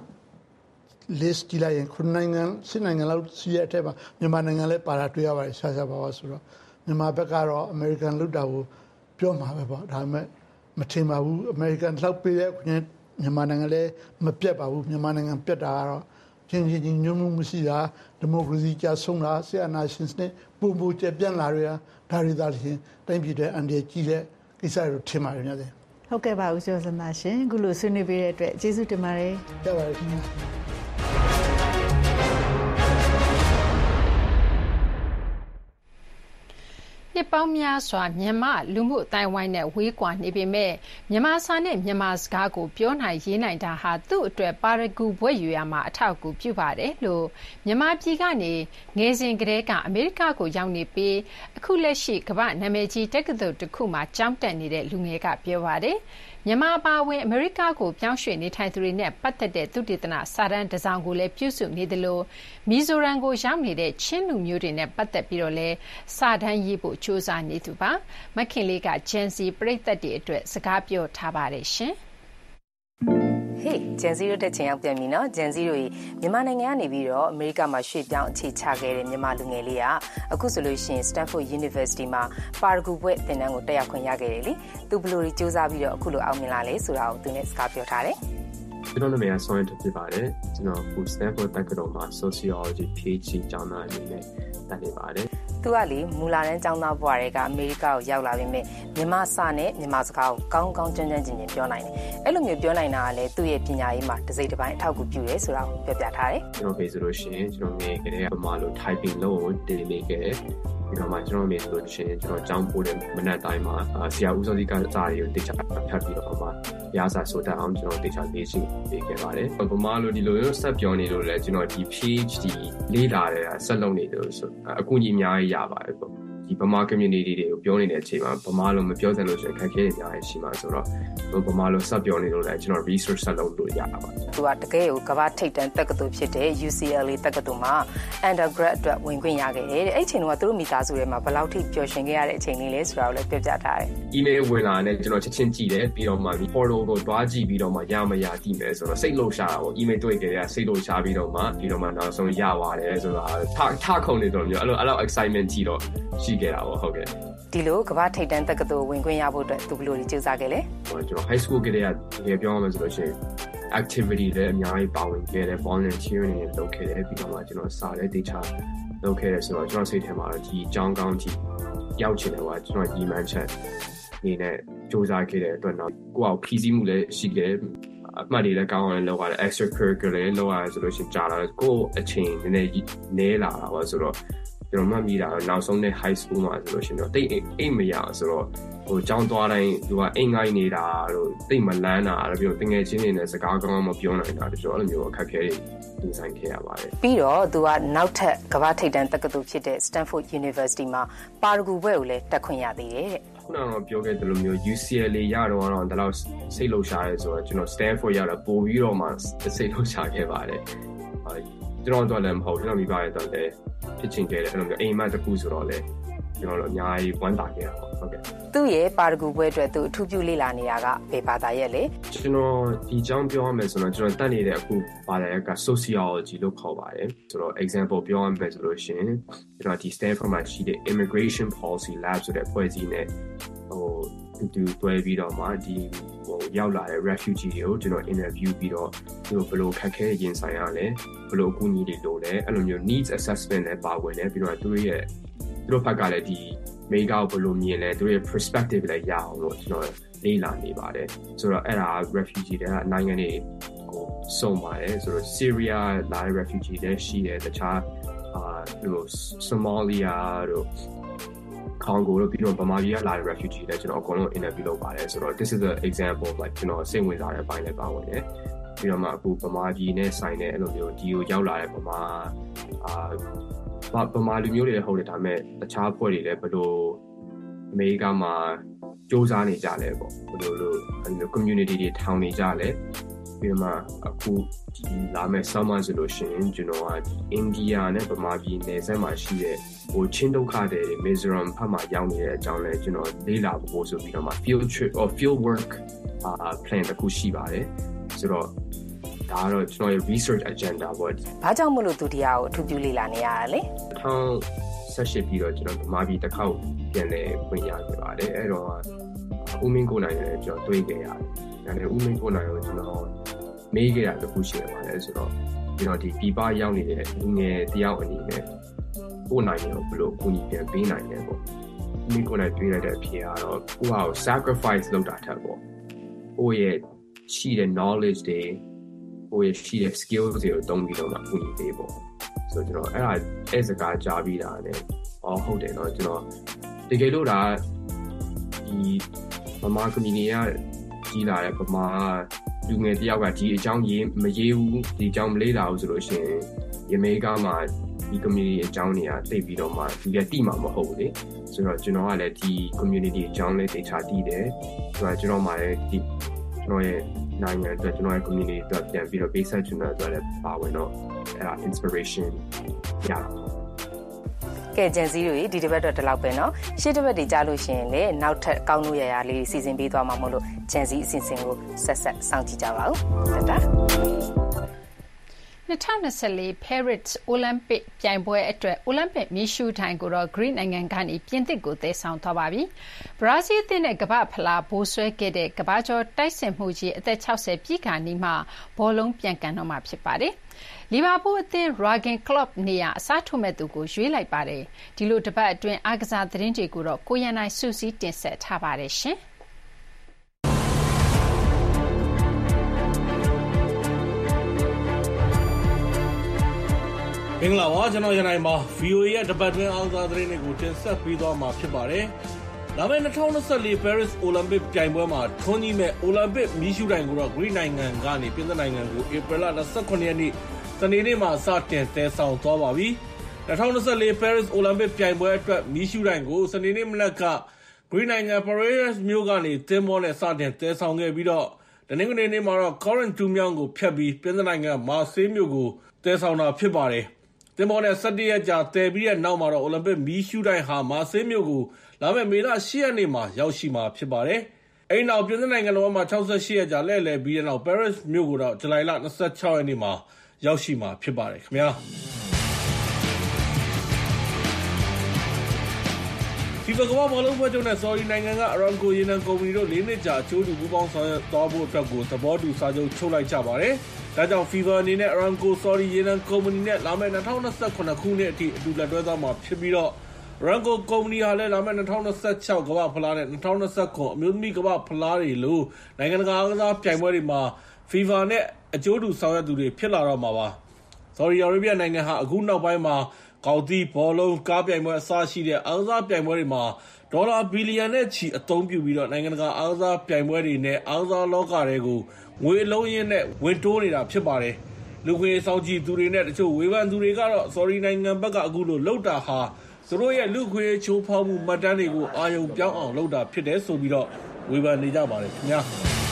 list ကြည့်လိုက်ရင်ခုနိုင်ငံစစ်နိုင်ငံလောက်စီးရဲတဲ့မှာမြန်မာနိုင်ငံလည်းပါတာတွေ့ရပါတယ်ရှားရှားပါပါဆိုတော့မြန်မာဘက်ကတော့ American လုတာကိုပြောမှာပဲပေါ့ဒါပေမဲ့မထင်ပါဘူး American လောက်ပေးတဲ့မြန်မာနိုင်ငံလည်းမပြတ်ပါဘူးမြန်မာနိုင်ငံပြတ်တာကတော့ချင်းချင်းချင်းညှို့မှုမရှိတာဒီမိုကရေစီကြဆုံးတာဆီယနာရှင်စနစ်ပုံပုံကျပြန့်လာရတာဒါတွေသာချင်းတိုင်းပြည်တဲ့အန်ဒီကြီးတဲ့ကိစ္စတွေထင်ပါတယ်များတယ်ဟုတ်ကဲ့ပါဦးကျော်စမရှင်အခုလိုဆွေးနွေးပေးတဲ့အတွက်ကျေးဇူးတင်ပါတယ်ကြပါရခင်ဗျာနှစ်ပေါင်းများစွာမြန်မာလူမှုအတိုင်းဝိုင်းနဲ့ဝေးကွာနေပေမဲ့မြန်မာစာနဲ့မြန်မာစကားကိုပြောနိုင်ရေးနိုင်တာဟာသူ့အတွက်ပါရဂူဘွဲ့ယူရမှာအထောက်အကူပြုပါတယ်လို့မြန်မာပြည်ကနေငယ်စဉ်ကတည်းကအမေရိကကိုရောက်နေပြီးအခုလက်ရှိကမ္ဘာနာမည်ကြီးတက္ကသိုလ်တစ်ခုမှာကျောင်းတက်နေတဲ့လူငယ်ကပြောပါတယ်မြန်မာပါဝင်အမေရိကကိုပြောင်းရွှေ့နေထိုင်သူတွေနဲ့ပတ်သက်တဲ့သုတေသနစာတမ်းတစ်စောင်ကိုလည်းပြုစုနေတယ်လို့မီဇိုရမ်ကိုရောက်နေတဲ့ချင်းလူမျိုးတွေနဲ့ပတ်သက်ပြီးတော့လည်းစာတမ်းရေးဖို့စ조사နေသူပါမခင်လေးကဂျန်စီပရိသတ်တွေအတွက်စကားပြောထားပါတယ်ရှင် Hey, Gen Z တို့တက်ချင်ရောက်ပြန်ပြီနော် Gen Z တို့မြန်မာနိုင်ငံကနေပြီးတော့အမေရိကမှာရွှေ့ပြောင်းအခြေချခဲ့တဲ့မြန်မာလူငယ်လေးကအခုဆိုလို့ရှိရင် Stanford University မှာပါရဂူဘွဲ့သင်တန်းကိုတက်ရောက်ခွင့်ရခဲ့တယ်လေသူဘယ်လိုစူးစမ်းပြီးတော့အခုလိုအောင်မြင်လာလဲဆိုတာကိုသူနဲ့စကားပြောထားတယ်ကျွန်တော်နာမည်ကဆောင်းထုတ်ဖြစ်ပါတယ်ကျွန်တော်အခု Stanford တက္ကသိုလ်မှာ Sociology PhD ကျောင်းသားအနေနဲ့တက်နေပါတယ်သူကလေမူလာတန်းကျောင်းသားဘဝတွေကအမေရိကကိုရောက်လာပြီးမြမြန်မာစာနဲ့မြန်မာစကားကိုကောင်းကောင်းကျွမ်းကျွမ်းကျင်ကျင်ပြောနိုင်တယ်အဲ့လိုမျိုးပြောနိုင်တာကလည်းသူ့ရဲ့ပညာရေးမှာတစ်စိတ်တစ်ပိုင်းအထောက်အကူပြုတယ်ဆိုတာကိုပြောပြထားတယ်ကျွန်တော်ဖေးဆိုလို့ရှိရင်ကျွန်တော်ငယ်ကလေးကဗမာလို typing လို့တင်နေခဲ့တယ်ဒီတော့မှကျွန်တော်မေးဆိုလို့ရှိရင်ကျွန်တော်ကျောင်းပို့တဲ့မနက်တိုင်းမှာဆရာဦးစောစီကစာတွေကိုတိကျဖတ်ပြီးတော့မှရစာဆိုတတ်အောင်ကျွန်တော်တိကျလေ့ကျင့်ပေးခဲ့ပါတယ်ဗမာလိုဒီလိုဆက်ပြောနေလို့လည်းကျွန်တော်ဒီ PhD လေ့လာတဲ့ဆက်လုပ်နေလို့ဆိုအကူအညီအများကြီးရပါတယ်ပေါ့ဒီဗမာ community တွေကိုပြောနေတဲ့အချိန်မှာဗမာလိုမပြောစလို့ရှိရင်ခက်ခဲနေကြရရှိမှာဆိုတော့ဗမာလိုဆက်ပြောနေလို့လည်းကျွန်တော် research ဆက်လုပ်လို့ရတာပါသူကတကယ်ကိုကမ္ဘာထိပ်တန်းတက္ကသိုလ်ဖြစ်တဲ့ U C L A တက္ကသိုလ်မှာ undergrad အတွက်ဝင်ခွင့်ရခဲ့တယ်အဲ့အချိန်တုန်းကသူတို့မိသားစုထဲမှာဘယ်လောက်ထိပျော်ရွှင်ခဲ့ရတဲ့အချိန်လေးလဲဆိုတာကိုလည်းပြောပြထားတယ် email ဝင်လာတဲ့ကျွန်တော်ချက်ချင်းကြည့်တယ်ပြီးတော့မှ portal ကိုတွားကြည့်ပြီးတော့မှရမရကြည့်မယ်ဆိုတော့စိတ်လှုပ်ရှားတာပေါ့ email တွေ့ကြတဲ့စိတ်လှုပ်ရှားပြီးတော့မှပြီးတော့မှနောက်ဆုံးရပါတယ်ဆိုတာထထခုန်နေတော့မျိုးအဲ့လိုအဲ့လို excitement ကြီးတော့ရှိခဲ့တာပေါ့ဟုတ်ကဲ့ဒီလိုကမ္ဘာထိပ်တန်းတက္ကသိုလ်ဝင်ခွင့်ရဖို့အတွက်သူဘယ်လိုကြိုးစားခဲ့လဲကျွန်တော် high school ကတည်းကတကယ်ပြောရမယ်ဆိုလို့ရှိရင် activity တွေအများကြီးပါဝင်ခဲ့တယ် volunteering တွေလုပ်ခဲ့တယ်ပြီးတော့မှကျွန်တော်စာရေးတေချာလုပ်ခဲ့တယ်ဆိုတော့ကျွန်တော်စိတ်ထဲမှာတော့ဒီအကြောင်းကောင်းကြီးရောက်ချင်တယ်ကွာကျွန်တော်ဒီ mention နေနဲ့စူးစမ်းခဲ့တဲ့အတွက်တော့ကိုယ့်အောင်ဖြည့်ဆည်းမှုလည်းရှိတယ်အမှတ်တွေလည်းကောင်းအောင်လုပ်ရတယ် extracurricular လုပ်ရတယ်ဆိုလို့ရှိရင်ကြာလာကိုယ့်အချိန်နည်းနည်းနဲလာတာပါဆိုတော့ကျွန်တော်မှမိတာနောက်ဆုံးနဲ့ high school မှာဆိုလို့ရှိရင်တော့တိတ်အိမ်မရဆိုတော့ဟိုကျောင်းသွားတိုင်းသူကအိမ်ငိုင်းနေတာတို့တိတ်မလန်းတာတို့ပြီးတော့တငယ်ချင်းတွေနဲ့စကားကောင်းမပြောနိုင်တာတို့အဲ့လိုမျိုးအခက်အခဲတွေရင်ဆိုင်ခဲ့ရပါတယ်ပြီးတော့သူကနောက်ထပ်ကမ္ဘာထိပ်တန်းတက္ကသိုလ်ဖြစ်တဲ့ Stanford University မှာပါရဂူဘွဲ့ကိုလည်းတက်ခွင့်ရသေးတယ်တဲ့ခုနကတော့ပြောခဲ့တယ်လို့မျိုး U C L A ရတော့တော့ဒီလောက်စိတ်လှုပ်ရှားရဲဆိုတော့ကျွန်တော် Stanford ရတော့ပို့ပြီးတော့မှစိတ်လှုပ်ရှားခဲ့ပါတယ်ကျွန်တော်တို့လည်းမဟုတ်ကျွန်တော်မိဘရဲ့တော့လည်းဖြစ်ချင်ခဲ့တယ်အဲ့လိုမျိုးအိမ်မက်တစ်ခုဆိုတော့လေကျွန်တော်တို့အများကြီးဝမ်းသာခဲ့တာပေါ့ဟုတ်ကဲ့သူ့ရဲ့ပါရဂူဘွဲ့အတွက်သူအထူးပြုလေ့လာနေတာကဘယ်ဘာသာရဲ့လဲကျွန်တော်ဒီအကြောင်းပြောရမယ်ဆိုတော့ကျွန်တော်တက်နေတဲ့အခုဘာသာရပ်က sociology လို့ခေါ်ပါတယ်ဆိုတော့ example ပြောရမယ်ဆိုလို့ရှိရင်ကျွန်တော်ဒီ Stanford မှာရှိတဲ့ immigration policy lab ဆိုတဲ့ဖွဲ့စည်းနဲ့ဟိုသူတွဲပြီးတော့မှဒီဟိုရောက်လာတဲ့ refugee တွေကိုကျွန်တော် interview ပြီးတော့သူတို့ဘယ်လိုခက်ခဲရင်ဆိုင်ရလဲဘယ်လိုအကူအညီတွေလိုလဲအဲ့လိုမျိုး needs assessment နဲ့ပါဝင်တယ်ပြီးတော့သူတို့ရဲ့သူတို့ဘက်ကလည်းဒီမိကောက်ဘယ်လိုမြင်လဲသူတို့ရဲ့ perspective လည်းရအောင်လို့ကျွန်တော်လေ့လာနေပါတယ်ဆိုတော့အဲ့ဒါ refugee တွေကနိုင်ငံတွေဟိုစုံပါတယ်ဆိုတော့ Syria လာတဲ့ refugee တွေရှိတယ်တခြားအာဟို Somalia တို့ Congo တို့ပြီးတော့ဗမာပြည်ကလာတဲ့ refugee တွေကျွန်တော်အကုန်လုံး interview လုပ်ပါတယ်ဆိုတော့ this is an example like ကျွန်တော်စိတ်ဝင်စားတဲ့ဘိုင်းလည်းပါဝင်တယ်ပြီးတော့မှအခုဗမာပြည်နဲ့ဆိုင်တဲ့အဲ့လိုမျိုးဒီကိုရောက်လာတဲ့ဗမာအာဗမာလူမျိုးတွေဟုတ်တယ်ဒါပေမဲ့တခြားဖွဲ့တွေလည်းဘယ်လိုအမေရိကမှာစူးစမ်းနေကြလဲပေါ့ဘယ်လိုလို community တွေထောင်နေကြလဲပြီးတော့မှအခုဒီလာမဲ့ summer ဆိုလို့ရှိရင်ကျွန်တော်ကဒီ India နဲ့ဗမာပြည်နယ်စပ်မှာရှိတဲ့ဟိုချင်းဒုက္ခတွေ Mizoram ဖက်မှာရောက်နေတဲ့အကြောင်းလဲကျွန်တော်လေ့လာဖို့ဆိုပြီးတော့မှ field trip or field work uh plan တစ်ခုရှိပါတယ်ဆိုတော့ဒါတော့ကျွန်တော်ရဲ့ research agenda ပေါ့။ဘာကြောင့်မလို့သူတရားကိုအထူးပြုလေ့လာနေရတာလဲ။ထောင်ဆက်ရှိပြီးတော့ကျွန်တော်ဗမာပြည်တစ်ခေါက်ပြန်လဲဝင်ရခဲ့ပါတယ်။အဲ့တော့ဦးမင်းကိုနိုင်လည်းကျွန်တော်တွေ့ခဲ့ရတယ်။ဒါနဲ့ဦးမင်းကိုနိုင်ကိုကျွန်တော်မေးခဲ့တာတခုရှိရပါတယ်ဆိုတော့ကျွန်တော်ဒီပြည်ပရောက်နေတဲ့လူငယ်တယောက်အနေနဲ့ကိုနိုင်ရောဘယ်လိုအကူအညီပြန်ပေးနိုင်လဲပေါ့။ဦးမင်းကိုနိုင်တွေ့ရတဲ့အဖြစ်ကတော့ကိုယ့်ဟာကို sacrifice လုပ်တာထက်ပေါ့။ကိုယ့်ရဲ့ရှိတဲ့ knowledge တွေဟိုရှိတဲ့ skills တွေကိုတုံးပြီးတော့မှအကူအညီပေးပေါ့ဆိုတော့ကျွန်တော်အဲ့ဒါအဲ့စကားကြားပြီးတာနဲ့အော်ဟုတ်တယ်နော်ကျွန်တော်တကယ်လို့ဒါဒီဗမာ community ကကြီးလာတဲ့ဗမာလူငယ်တယောက်ကဒီအကြောင်းရေးမရေးဘူးဒီအကြောင်းမလေးလာဘူးဆိုလို့ရှိရင်အမေရိကမှာဒီ community အကြောင်းတွေကသိပြီးတော့မှဒီကတိမှာမဟုတ်ဘူးလေဆိုတော့ကျွန်တော်ကလည်းဒီ community အကြောင်းလေးသိချာတည်တယ်ဆိုတော့ကျွန်တော်မှလည်းဒီကျွန်တော်ရဲ့နိုင်ငံအတွက်ကျွန်တော်ရဲ့ community အတွက်ပြန်ပြီးတော့ပေးဆက်ချင်တဲ့အတွက်လည်းပါဝင်တော့အဲ့ဒါ inspiration ရတာကဲဂျန်စီတို့ဒီတစ်ပတ်တော့ဒီလောက်ပဲเนาะရှေ့တစ်ပတ်ဒီကြားလို့ရှိရင်လေနောက်ထပ်ကောင်းလို့ရရလေးစီစဉ်ပေးသွားမှာမို့လို့ဂျန်စီအစီအစဉ်ကိုဆက်ဆက်စောင့်ကြည့်ကြပါဦးတတာ twenty twenty-four ပဲရစ်အိုလံပစ်ပြိုင်ပွဲအတွက်အိုလံပစ်မီးရှူးထိုင်ကိုတော့ဂရိနိုင်ငံကနေပြင်သစ်ကိုသယ်ဆောင်သွားပါပြီ။ဘရာဇီးအသင်းနဲ့ကမ္ဘာ့ဖလားဘိုးဆွဲခဲ့တဲ့ကမ္ဘာကျော်တိုက်စစ်မှုကြီးအသက်sixtyပြည့်ခါနီးမှဘောလုံးပြန်ကန်တော့မှာဖြစ်ပါတယ်။လီဗာပူးအသင်း Jurgen Klopp နေရာအစားထိုးမဲ့သူကိုရွေးလိုက်ပါတယ်။ဒီလိုတစ်ပတ်အတွင်းအားကစားသတင်းတွေကိုတော့ကိုရန်နိုင်စုစည်းတင်ဆက်ထားပါတယ်ရှင်။မင်္ဂလာပါကျွန်တော်ရန်နိုင်ပါ ဗီအိုအေ ရဲ့တပတ်တွင်းအားကစားသတင်းတွေကိုတင်ဆက်ပေးသွားမှာဖြစ်ပါတယ်။လာမယ့်twenty twenty-four ပဲရစ်အိုလံပစ်ပြိုင်ပွဲမှာထွန်းကြီးမဲ့အိုလံပစ်မီးရှူးတိုင်ကိုတော့ဂရိနိုင်ငံကနေပြင်သစ်နိုင်ငံကိုဧပြီလtwenty-seventhရက်နေ့စနေနေ့မှာစတင်တည်ဆောင်သွားပါပြီ။twenty twenty-four ပဲရစ်အိုလံပစ်ပြိုင်ပွဲအတွက်မီးရှူးတိုင်ကိုစနေနေ့မနက်ကဂရိနိုင်ငံ Paris မြို့ကနေသင်္ဘောနဲ့စတင်တည်ဆောင်ခဲ့ပြီးတော့တနင်္ဂနွေနေ့မှာတော့ Corinth တူးမြောင်းကိုဖြတ်ပြီးပြင်သစ်နိုင်ငံမာဆေးမြို့ကိုတည်ဆောင်တာဖြစ်ပါတယ်။သင်္ဘောနဲ့seventeenရက်ကြာတည်ပြီးတဲ့နောက်မှာတော့အိုလံပစ်မီးရှူးတိုင်ဟာမာဆေးမြို့ကိုလာမယ့်မေလeightရက်နေ့မှာရောက်ရှိမှာဖြစ်ပါတယ်။အဲဒီနောက်ပြင်သစ်နိုင်ငံလုံးမှာsixty-eightရက်ကြာလှည့်လည်ပြီးတဲ့နောက်ပဲရစ်မြို့ကိုတော့ဇူလိုင်လtwenty-sixရက်နေ့မှာရောက်ရှိမှာဖြစ်ပါတယ်ခင်ဗျာ။ FIFA ကမ္ဘာ့ဘောလုံးပွဲချုပ်နဲ့ဆော်ဒီနိုင်ငံက Aramco ရေနံကုမ္ပဏီတို့၄နှစ်ကြာအကျိုးတူပူးပေါင်းဆောင်ရွက်သွားဖို့အတွက်ကိုသဘောတူစာချုပ်ချုပ်လိုက်ကြပါတယ်။ဒါကြောင့် FIFA အနေနဲ့ Aramco ဆော်ဒီရေနံကုမ္ပဏီနဲ့လာမယ့်twenty twenty-sevenခုနှစ်အထိအတူလက်တွဲသွားမှာဖြစ်ပြီးတော့ Aramco ကုမ္ပဏီဟာလည်းလာမယ့်twenty twenty-sixကမ္ဘာ့ဖလားနဲ့twenty twenty-sevenအမျိုးသမီးကမ္ဘာ့ဖလားတွေလိုနိုင်ငံတကာအားကစားပြိုင်ပွဲတွေမှာ FIFA နဲ့အကျိုးတူဆောင်ရွက်သူတွေဖြစ်လာတော့မှာပါ။ ဆော်ဒီအာရေဗျနိုင်ငံဟာအခုနောက်ပိုင်းမှာကောက်သီးဘောလုံးကားပြိုင်ပွဲအစရှိတဲ့အားကစားပြိုင်ပွဲတွေမှာဒေါ်လာဘီလီယံနဲ့ချီအသုံးပြုပြီးတော့နိုင်ငံတကာအားကစားပြိုင်ပွဲတွေနဲ့အားကစားလောကတွေကိုငွေအလုံးရင်းနဲ့ဝင်တိုးနေတာဖြစ်ပါတယ်။လူခွင့်ဆောင်ကြည့်သူတွေနဲ့တချို့ဝေဖန်သူတွေကတော့ဆော်ဒီနိုင်ငံဘက်ကအခုလိုလှုပ်တာဟာသူတို့ရဲ့လူခွင့်ချိုးဖောက်မှုမှတ်တမ်းတွေကိုအာရုံပြောင်းအောင်လုပ်တာဖြစ်တယ်ဆိုပြီးတော့ဝေဖန်နေကြပါတယ်ခင်ဗျာ။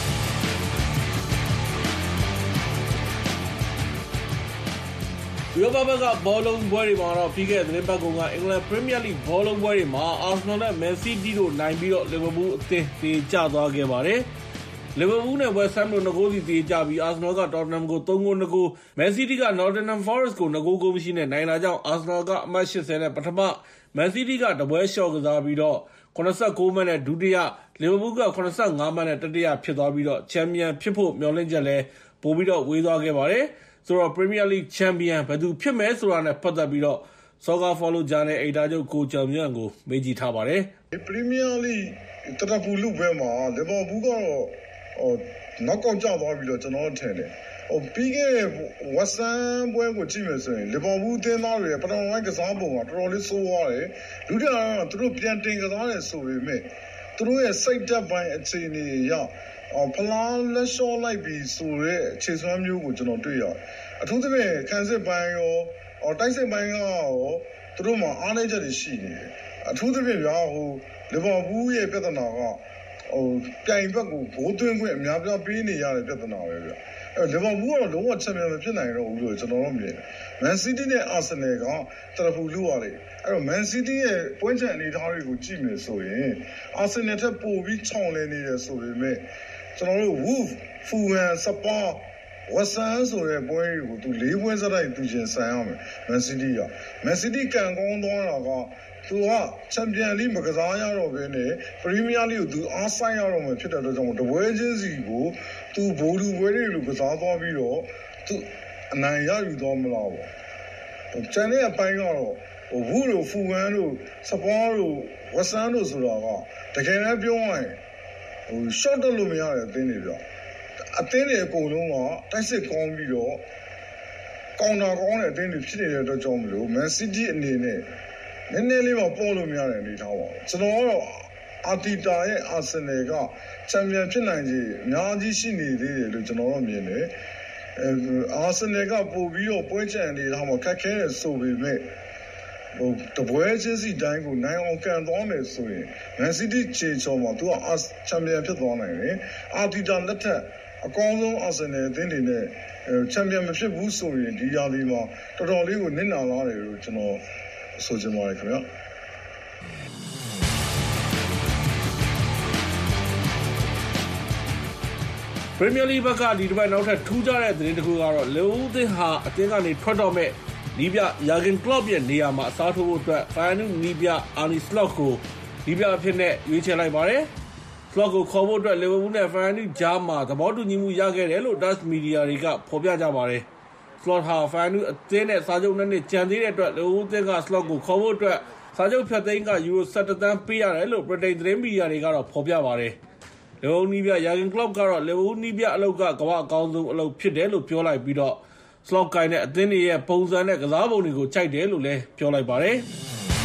ဥရောပဘက်ကဘောလုံးပွဲတွေမှာတော့ပြီးခဲ့တဲ့သတင်းပတ်ကုန်ကအင်္ဂလန်ပရီးမီးယားလိဘောလုံးပွဲတွေမှာအာဆနယ်နဲ့မန်စီးတီးတို့နိုင်ပြီးတော့လီဗာပူးအသင်းတေကျသွားခဲ့ပါတယ်။လီဗာပူးနဲ့ဝက်ဆ်ဟမ်တို့two goalစီတေကျပြီးအာဆနယ်ကတော်တနမ်ကိုthree goal two goalမန်စီးတီးက Nottingham Forest ကိုtwo goal goalမရှိနဲ့နိုင်တာကြောင့်အာဆနယ်ကအမှတ်eightyနဲ့ပထမမန်စီးတီးကတပွဲလျှော့ကစားပြီးတော့seventy-nineမှတ်နဲ့ဒုတိယလီဗာပူးကseventy-fiveမှတ်နဲ့တတိယဖြစ်သွားပြီးတော့ချန်ပီယံဖြစ်ဖို့မျှော်လင့်ချက်လည်းပိုပြီးတော့ဝေးသွားခဲ့ပါတယ်။ဆိုတော့ Premier League Champion ဘယ်သူဖြစ်မယ်ဆိုတာနဲ့ပတ်သက်ပြီးတော့ Soccer Follow ဂျာနယ်အယ်တာချုပ်ကိုကျော်မြတ်ကိုမေးကြည့်ထားပါတယ်။ Premier League တရပူလူပဲမှာလီဗာပူးကတော့ဟိုနောက်ကောက်ကျသွားပြီးတော့ကျွန်တော်ထင်တယ်ဟိုပြီးခဲ့တဲ့ West Ham ပွဲကိုကြည့်မယ်ဆိုရင်လီဗာပူးအသင်းသားတွေပထမပိုင်းကစားပုံကတော်တော်လေးဆိုးသွားတယ်။လူတွေကသူတို့ပြန်တင်ကစားတယ်ဆိုပေမဲ့သူတို့ရဲ့စိတ်သက်ပိုင်းအခြေအနေအရဖလားလက်လျှော့လိုက်ပြီးဆိုရဲအခြေစွမ်းမျိုးကိုကျွန်တော်တွေ့ရတယ်။အထူးသဖြင့်ခံစစ်ပိုင်းရောတိုက်စစ်ပိုင်းရောသူတို့မှာအားနည်းချက်တွေရှိနေတယ်။အထူးသဖြင့်ဗျာဟိုလီဗာပူးရဲ့ပြဿနာကဟိုပြိုင်ဘက်ကိုဂိုးသွင်းခွင့်အများပြပေးနေရတဲ့ပြဿနာပဲဗျ။အဲလီဗာပူးကတော့လုံးဝချန်ပီယံမဖြစ်နိုင်တော့ဘူးလို့ကျွန်တော်တို့မြင်တယ်။မန်စီးတီးနဲ့အာဆင်နယ်ကတရဖူလူရတယ်။အဲ့တော့မန်စီးတီးရဲ့ပွဲချန်အနေအထားတွေကိုကြည့်မယ်ဆိုရင်အာဆင်နယ်ထက်ပိုပြီးချောင်လည်နေတယ်ဆိုပေမဲ့ကျွန်တော်တို့ Wolf, Fulham, Spa, West Ham ဆိုတဲ့ပွဲတွေကိုသူ၄ပွဲစတိုက်သူချင်းဆိုင်ရမယ်။ Man City က Man City ကန်ကောင်းသွားတာကသူကချန်ပီယံလိမကစားရတော့ဘဲနဲ့ပရီးမီးယားလိကိုသူအားဆိုင်ရတော့မှဖြစ်တဲ့အတွက်ကြောင့်တပွဲချင်းစီကိုသူဘိုးလူပွဲတွေလိုကစားသွားပြီးတော့သူအနိုင်ရယူသွားမလားပေါ့။ကျန်တဲ့အပိုင်းကတော့ဟို Wolf တို့ Fulham တို့ Spa တို့ West Ham တို့ဆိုတာကတကယ်လည်းပြောရရင်ဟို short တက်လို့မရတဲ့အသင်းတွေပြအသင်းတွေအကုန်လုံးကတိုက်စစ်ကောင်းပြီးတော့ကောင်တာကောင်းတဲ့အသင်းတွေဖြစ်နေတဲ့အတွက်ကြောင့်မလို့ Man City အနေနဲ့နည်းနည်းလေးမှပေါ်လို့မရတဲ့အနေထားပါကျွန်တော်ကတော့အာတီတာရဲ့ Arsenal ကချန်ပီယံဖြစ်နိုင်ခြေအများကြီးရှိနေသေးတယ်လို့ကျွန်တော်တို့မြင်တယ်အဲ Arsenal ကပို့ပြီးတော့ပွဲချန်နေတာမှခက်ခဲတယ်ဆိုပေမဲ့ဟိုတပွဲချင်းစီတိုင်းကိုနိုင်အောင်ကန်သွားမယ်ဆိုရင် Man City ခြေချော်မှာသူကချန်ပီယံဖြစ်သွားနိုင်တယ်။အာတီတာလက်ထက်အကောင်းဆုံး Arsenal အသင်းတွေနဲ့ချန်ပီယံမဖြစ်ဘူးဆိုရင်ဒီရာသီမှာတော်တော်လေးကိုနစ်နာလာတယ်လို့ကျွန်တော်ဆိုချင်ပါတယ်ခင်ဗျာပရီးမီယာလိဘက်ကဒီတစ်ပတ်နောက်ထပ်ထူးခြားတဲ့သတင်းတစ်ခုကတော့လီဗာပူးအသင်းဟာအသင်းကနေထွက်တော့မဲ့နီးပြယာဂင်ကလော့ရဲ့နေရာမှာအစားထိုးဖို့အတွက်ဖိုင်ယန်နူနီးပြအာနီစလော့ကိုနီးပြအဖြစ်နဲ့ရွေးချယ်လိုက်ပါတယ်။စလော့ကိုခေါ်ဖို့အတွက်လီဗာပူးနဲ့ဖိုင်ယန်နူကြားမှာသဘောတူညီမှုရခဲ့တယ်လို့ Dutch မီဒီယာတွေကဖော်ပြကြပါတယ်။ စလော့ဟာဖိုင်ယန်နူအသင်းနဲ့စာချုပ်နှစ်နှစ်ကျန်သေးတဲ့အတွက်လီဗာပူးအသင်းကစလော့ကိုခေါ်ဖို့အတွက်စာချုပ်ဖြတ်သိမ်းကယူရိုဆယ်တစ်သန်းပေးရတယ်လို့ဗြိတိန်သတင်းမီဒီယာတွေကတော့ဖော်ပြပါတယ်။လီဗာပူးနီးပြယာဂင်ကလော့ကတော့လီဗာပူးနီးပြအလုပ်ကကမ္ဘာအကောင်းဆုံးအလုပ်ဖြစ်တယ်လို့ပြောလိုက်ပြီးတော့စလော့ကိုင်တဲ့အသင်းတွေရဲ့ပုံစံနဲ့ကစားပုံတွေကိုကြိုက်တယ်လို့လည်းပြောလိုက်ပါတယ်။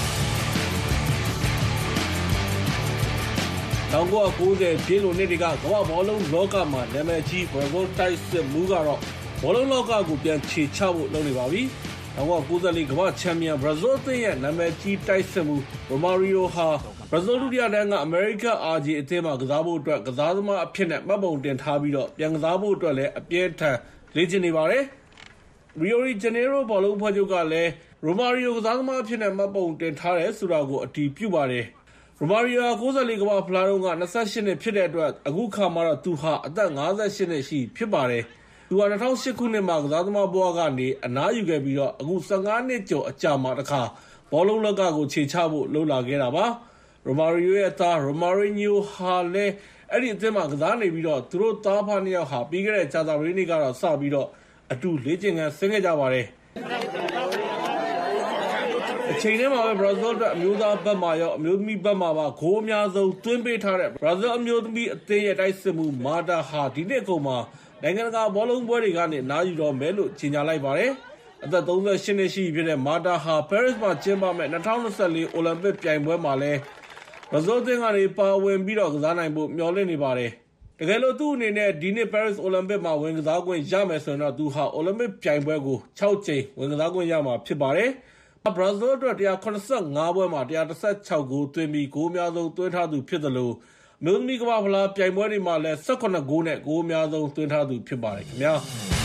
၁၉၉၀ပြည့်လွန်နှစ်တွေကကမ္ဘာဘောလုံးလောကမှာနာမည်ကြီးဘရာဇီးတိုက်စစ်မှုကတော့ဘောလုံးလောကကိုပြန်ခြေချဖို့လုပ်နေပါပြီ။၁၉၉၄ကမ္ဘာချန်ပီယံဘရာဇီးအသင်းရဲ့နာမည်ကြီးတိုက်စစ်မှုရိုမာရီယိုဟာဘရာဇီးဒုတိယတန်းကအမေရိကအာဂျီအသင်းမှာကစားဖို့အတွက်ကစားသမားအဖြစ်နဲ့မှတ်ပုံတင်ထားပြီးတော့ပြန်ကစားဖို့အတွက်လည်းအပြင်းထန်လေ့ကျင့်နေပါတယ်။ Rio de Janeiro ဘောလုံးဖွဲ့ချုပ်ကလည်းရိုမာရီယိုကစားသမားအဖြစ်နဲ့မှတ်ပုံတင်ထားတယ်ဆိုတာကိုအတည်ပြုပါတယ်။ရိုမာရီယိုက၉၄ကမ္ဘာဖလားတုန်းက၂၈နှစ်ဖြစ်တဲ့အတွက်အခုခါမှာတော့သူဟာအသက်၅၈နှစ်ရှိဖြစ်ပါတယ်။သူဟာ၂၀၀၈ခုနှစ်မှာကစားသမားဘဝကနေအနားယူခဲ့ပြီးတော့အခု၁၅နှစ်ကျော်အကြာမှာတခါဘောလုံးလောကကိုခြေချဖို့လှုပ်လာခဲ့တာပါ။ရိုမာရီယိုရဲ့သားရိုမာရီညိုဟာလည်းအဲ့ဒီအသင်းမှာကစားနေပြီးတော့သူတို့သားဖနှစ်ယောက်ဟာပြီးခဲ့တဲ့ကြာသပတေးနေ့ကတော့စပြီးတော့အတူလေ့ကျင့်ခန်းဆင်းခဲ့ကြပါတယ်။အချိန်ထဲမှာပဲဘရာဇီးအတွက်အမျိုးသားဘက်မှာရောအမျိုးသမီးဘက်မှာပါဂိုးအများဆုံးသွင်းပေးထားတဲ့ဘရာဇီးအမျိုးသမီးအသင်းရဲ့တိုက်စစ်မှုမာတာဟာဒီနှစ်အကုန်မှာနိုင်ငံတကာဘောလုံးပွဲတွေကနေနားယူတော့မယ်လို့ကြေညာလိုက်ပါတယ်။အသက်၃၈နှစ်ရှိဖြစ်တဲ့မာတာဟာပဲရစ်မှာကျင်းပမယ့်၂၀၂၄အိုလံပစ်ပြိုင်ပွဲမှာလည်းဘရာဇီးအသင်းကနေပါဝင်ပြီးတော့ကစားနိုင်ဖို့မျှော်လင့်နေပါတယ်။တကယ်လို့သူ့အနေနဲ့ဒီနှစ်ပဲရစ်အိုလံပစ်မှာဝင်ကစားခွင့်ရမယ်ဆိုရင်တော့သူဟာအိုလံပစ်ပြိုင်ပွဲကို၆ကြိမ်ဝင်ကစားခွင့်ရမှာဖြစ်ပါတယ်။ဘရာဇီးအတွက်၁၇၅ပွဲမှာ၁၁၆ဂိုးသွင်းပြီးဂိုးအများဆုံးသွင်းထားသူဖြစ်သလိုအမျိုးသမီးကမ္ဘာဖလားပြိုင်ပွဲတွေမှာလည်း၁၇ဂိုးနဲ့ဂိုးအများဆုံးသွင်းထားသူဖြစ်ပါတယ်ခင်ဗျာ။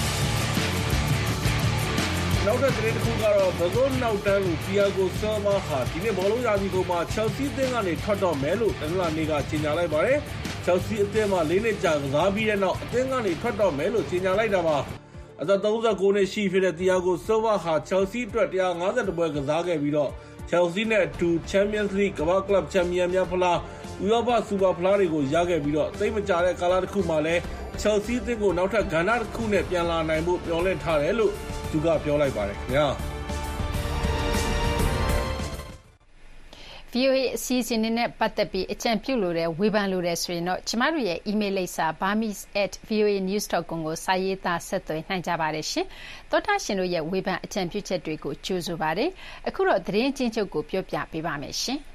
နောက်ထပ်သတင်းတစ်ခုကတော့ဘရာဇီးနောက်တန်းလူတီယာဂိုဆယ်ဗာဟာဒီနေ့ဘောလုံးရာသီကုန်မှာချယ်ဆီအသင်းကနေထွက်တော့မယ်လို့တနင်္လာနေ့ကကြေညာလိုက်ပါတယ်။ချယ်ဆီအသင်းမှာလေးနှစ်ကြာကစားပြီးတဲ့နောက်အသင်းကနေထွက်တော့မယ်လို့ကြေညာလိုက်တာပါ။အသက်၃၉နှစ်ရှိဖြစ်တဲ့တီယာဂိုဆယ်ဗာဟာချယ်ဆီအတွက်၁၅၁ပွဲကစားခဲ့ပြီးတော့ချယ်ဆီနဲ့အတူချန်ပီယံစ်လိဂ်ကမ္ဘာကလပ်ချန်ပီယံများဖလားဥရောပစူပါဖလားတွေကိုရခဲ့ပြီးတော့သိပ်မကြာတဲ့ကာလတစ်ခုမှလည်းချယ်ဆီအသင်းကိုနောက်ထပ်ကဏ္ဍတစ်ခုနဲ့ပြန်လာနိုင်ဖို့မျှော်လင့်ထားတယ်လို့သူကပြောလိုက်ပါတယ်ခင်ဗျာ။ဗွီအိုအေအစီအစဉ်နဲ့ပတ်သက်ပြီးအကြံပြုလို့တဲ့ဝေဖန်လို့တဲ့ဆိုရင်တော့ကျမတို့ရဲ့ email လိပ်စာ burmese at voa news dot com ကိုစာရေးသားဆက်သွယ်နိုင်ကြပါတယ်ရှင်။သောတာရှင်တို့ရဲ့ဝေဖန်အကြံပြုချက်တွေကိုကြိုဆိုပါတယ်။အခုတော့သတင်းချင်းချုပ်ကိုပြောပြပေးပါမယ်ရှင်။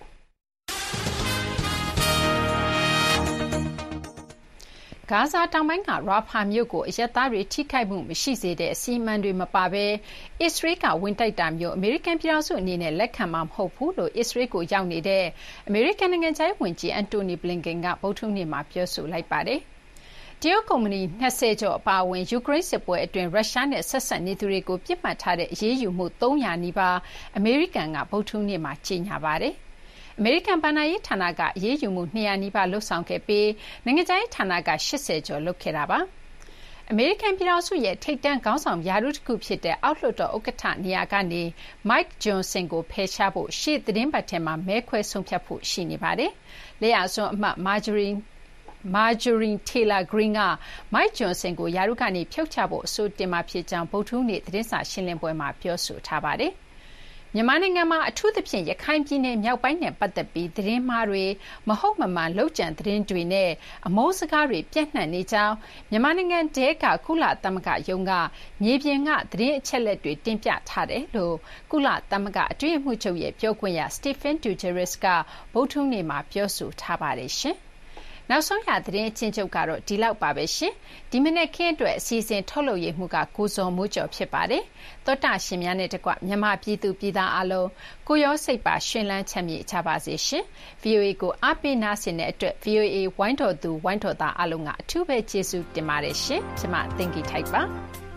ဂါဇာတောင်ပိုင်းကရာဖာမြို့ကိုအရပ်သားတွေထိခိုက်မှုမရှိစေတဲ့အစီအမံတွေမပါဘဲအစ္စရေးကဝင်တိုက်တာမျိုးအမေရိကန်ပြည်ထောင်စုအနေနဲ့လက်ခံမှာမဟုတ်ဘူးလို့အစ္စရေးကိုရောက်နေတဲ့အမေရိကန်နိုင်ငံခြားရေးဝန်ကြီးအန်တိုနီဘလင်ကန်ကဗုဒ္ဓဟူးနေ့မှာပြောဆိုလိုက်ပါတယ်။တရုတ်ကုမ္ပဏီ၂၀ကျော်အပါအဝင်ယူကရိန်းစစ်ပွဲအတွင်းရုရှားနဲ့ဆက်စပ်နေသူတွေကိုပြစ်မှတ်ထားတဲ့အရေးယူမှု၃၀၀နီးပါးအမေရိကန်ကဗုဒ္ဓဟူးနေ့မှာကြေညာပါတယ်။အမေရိကန်ဘဏ္ဍာရေးဌာနကအရေးယူမှု၂၀၀နီးပါးလုပ်ဆောင်ခဲ့ပြီးနိုင်ငံခြားရေးဌာနက၈၀ကျော်လုပ်ခဲ့တာပါ။အမေရိကန်ပြည်ထောင်စုရဲ့ထိပ်တန်းခေါင်းဆောင်ရာထူးတစ်ခုဖြစ်တဲ့အောက်လွှတ်တော်ဥက္ကဋ္ဌနေရာကနေ Mike Johnson ကိုဖယ်ရှားဖို့ရှေ့သီတင်းပတ်ထဲမှာမဲခွဲဆုံးဖြတ်ဖို့ရှိနေပါတယ်။လက်ယာစွန်းအမတ် Marjorie Marjorie Taylor Greene က Mike Johnson ကိုရာထူးကနေဖြုတ်ချဖို့အဆိုတင်မှာဖြစ်ကြောင်းဗုဒ္ဓဟူးနေ့သတင်းစာရှင်းလင်းပွဲမှာပြောဆိုထားပါတယ်။မြန်မာနိုင်ငံမှာအထူးသဖြင့်ရခိုင်ပြည်နယ်မြောက်ပိုင်းနဲ့ပတ်သက်ပြီးသတင်းမှားတွေမဟုတ်မမှန်လုပ်ကြံသတင်းတွေနဲ့အမုန်းစကားတွေပြန့်နှံ့နေကြောင်းမြန်မာနိုင်ငံတဲကကုလသမဂ္ဂယုံကမြေပြင်ကသတင်းအချက်အလက်တွေတင်ပြထားတယ်လို့ကုလသမဂ္ဂအတွင်းရေးမှူးချုပ်ရဲ့ပြောခွင့်ရ Stéphane Dujarric ကဗုဒ္ဓဟူးနေ့မှာပြောဆိုထားပါတယ်ရှင်။နောက်ဆုံးရသတင်းအချင်းချုပ်ကတော့ဒီလောက်ပါပဲရှင်။ဒီမနေ့ခင်းအတွက်အစီအစဉ်ထုတ်လုပ်ရမှုကကိုဇော်မိုးကျော်ဖြစ်ပါတယ်။သောတာရှင်များနဲ့တကွမြန်မာပြည်သူပြည်သားအလုံးကိုရောစိတ်ပါရှင်လန်းချမ်းမြေ့ကြပါစေရှင်။ ဗွီအိုအေ ကိုအားပေးနားဆင်တဲ့အတွက် ဗွီအိုအေ ဝိုင်းတော်သူဝိုင်းတော်သားအလုံးကအထူးပဲကျေးဇူးတင်ပါတယ်ရှင်။ကျွန်မသင်္ကီထိုက်ပါ။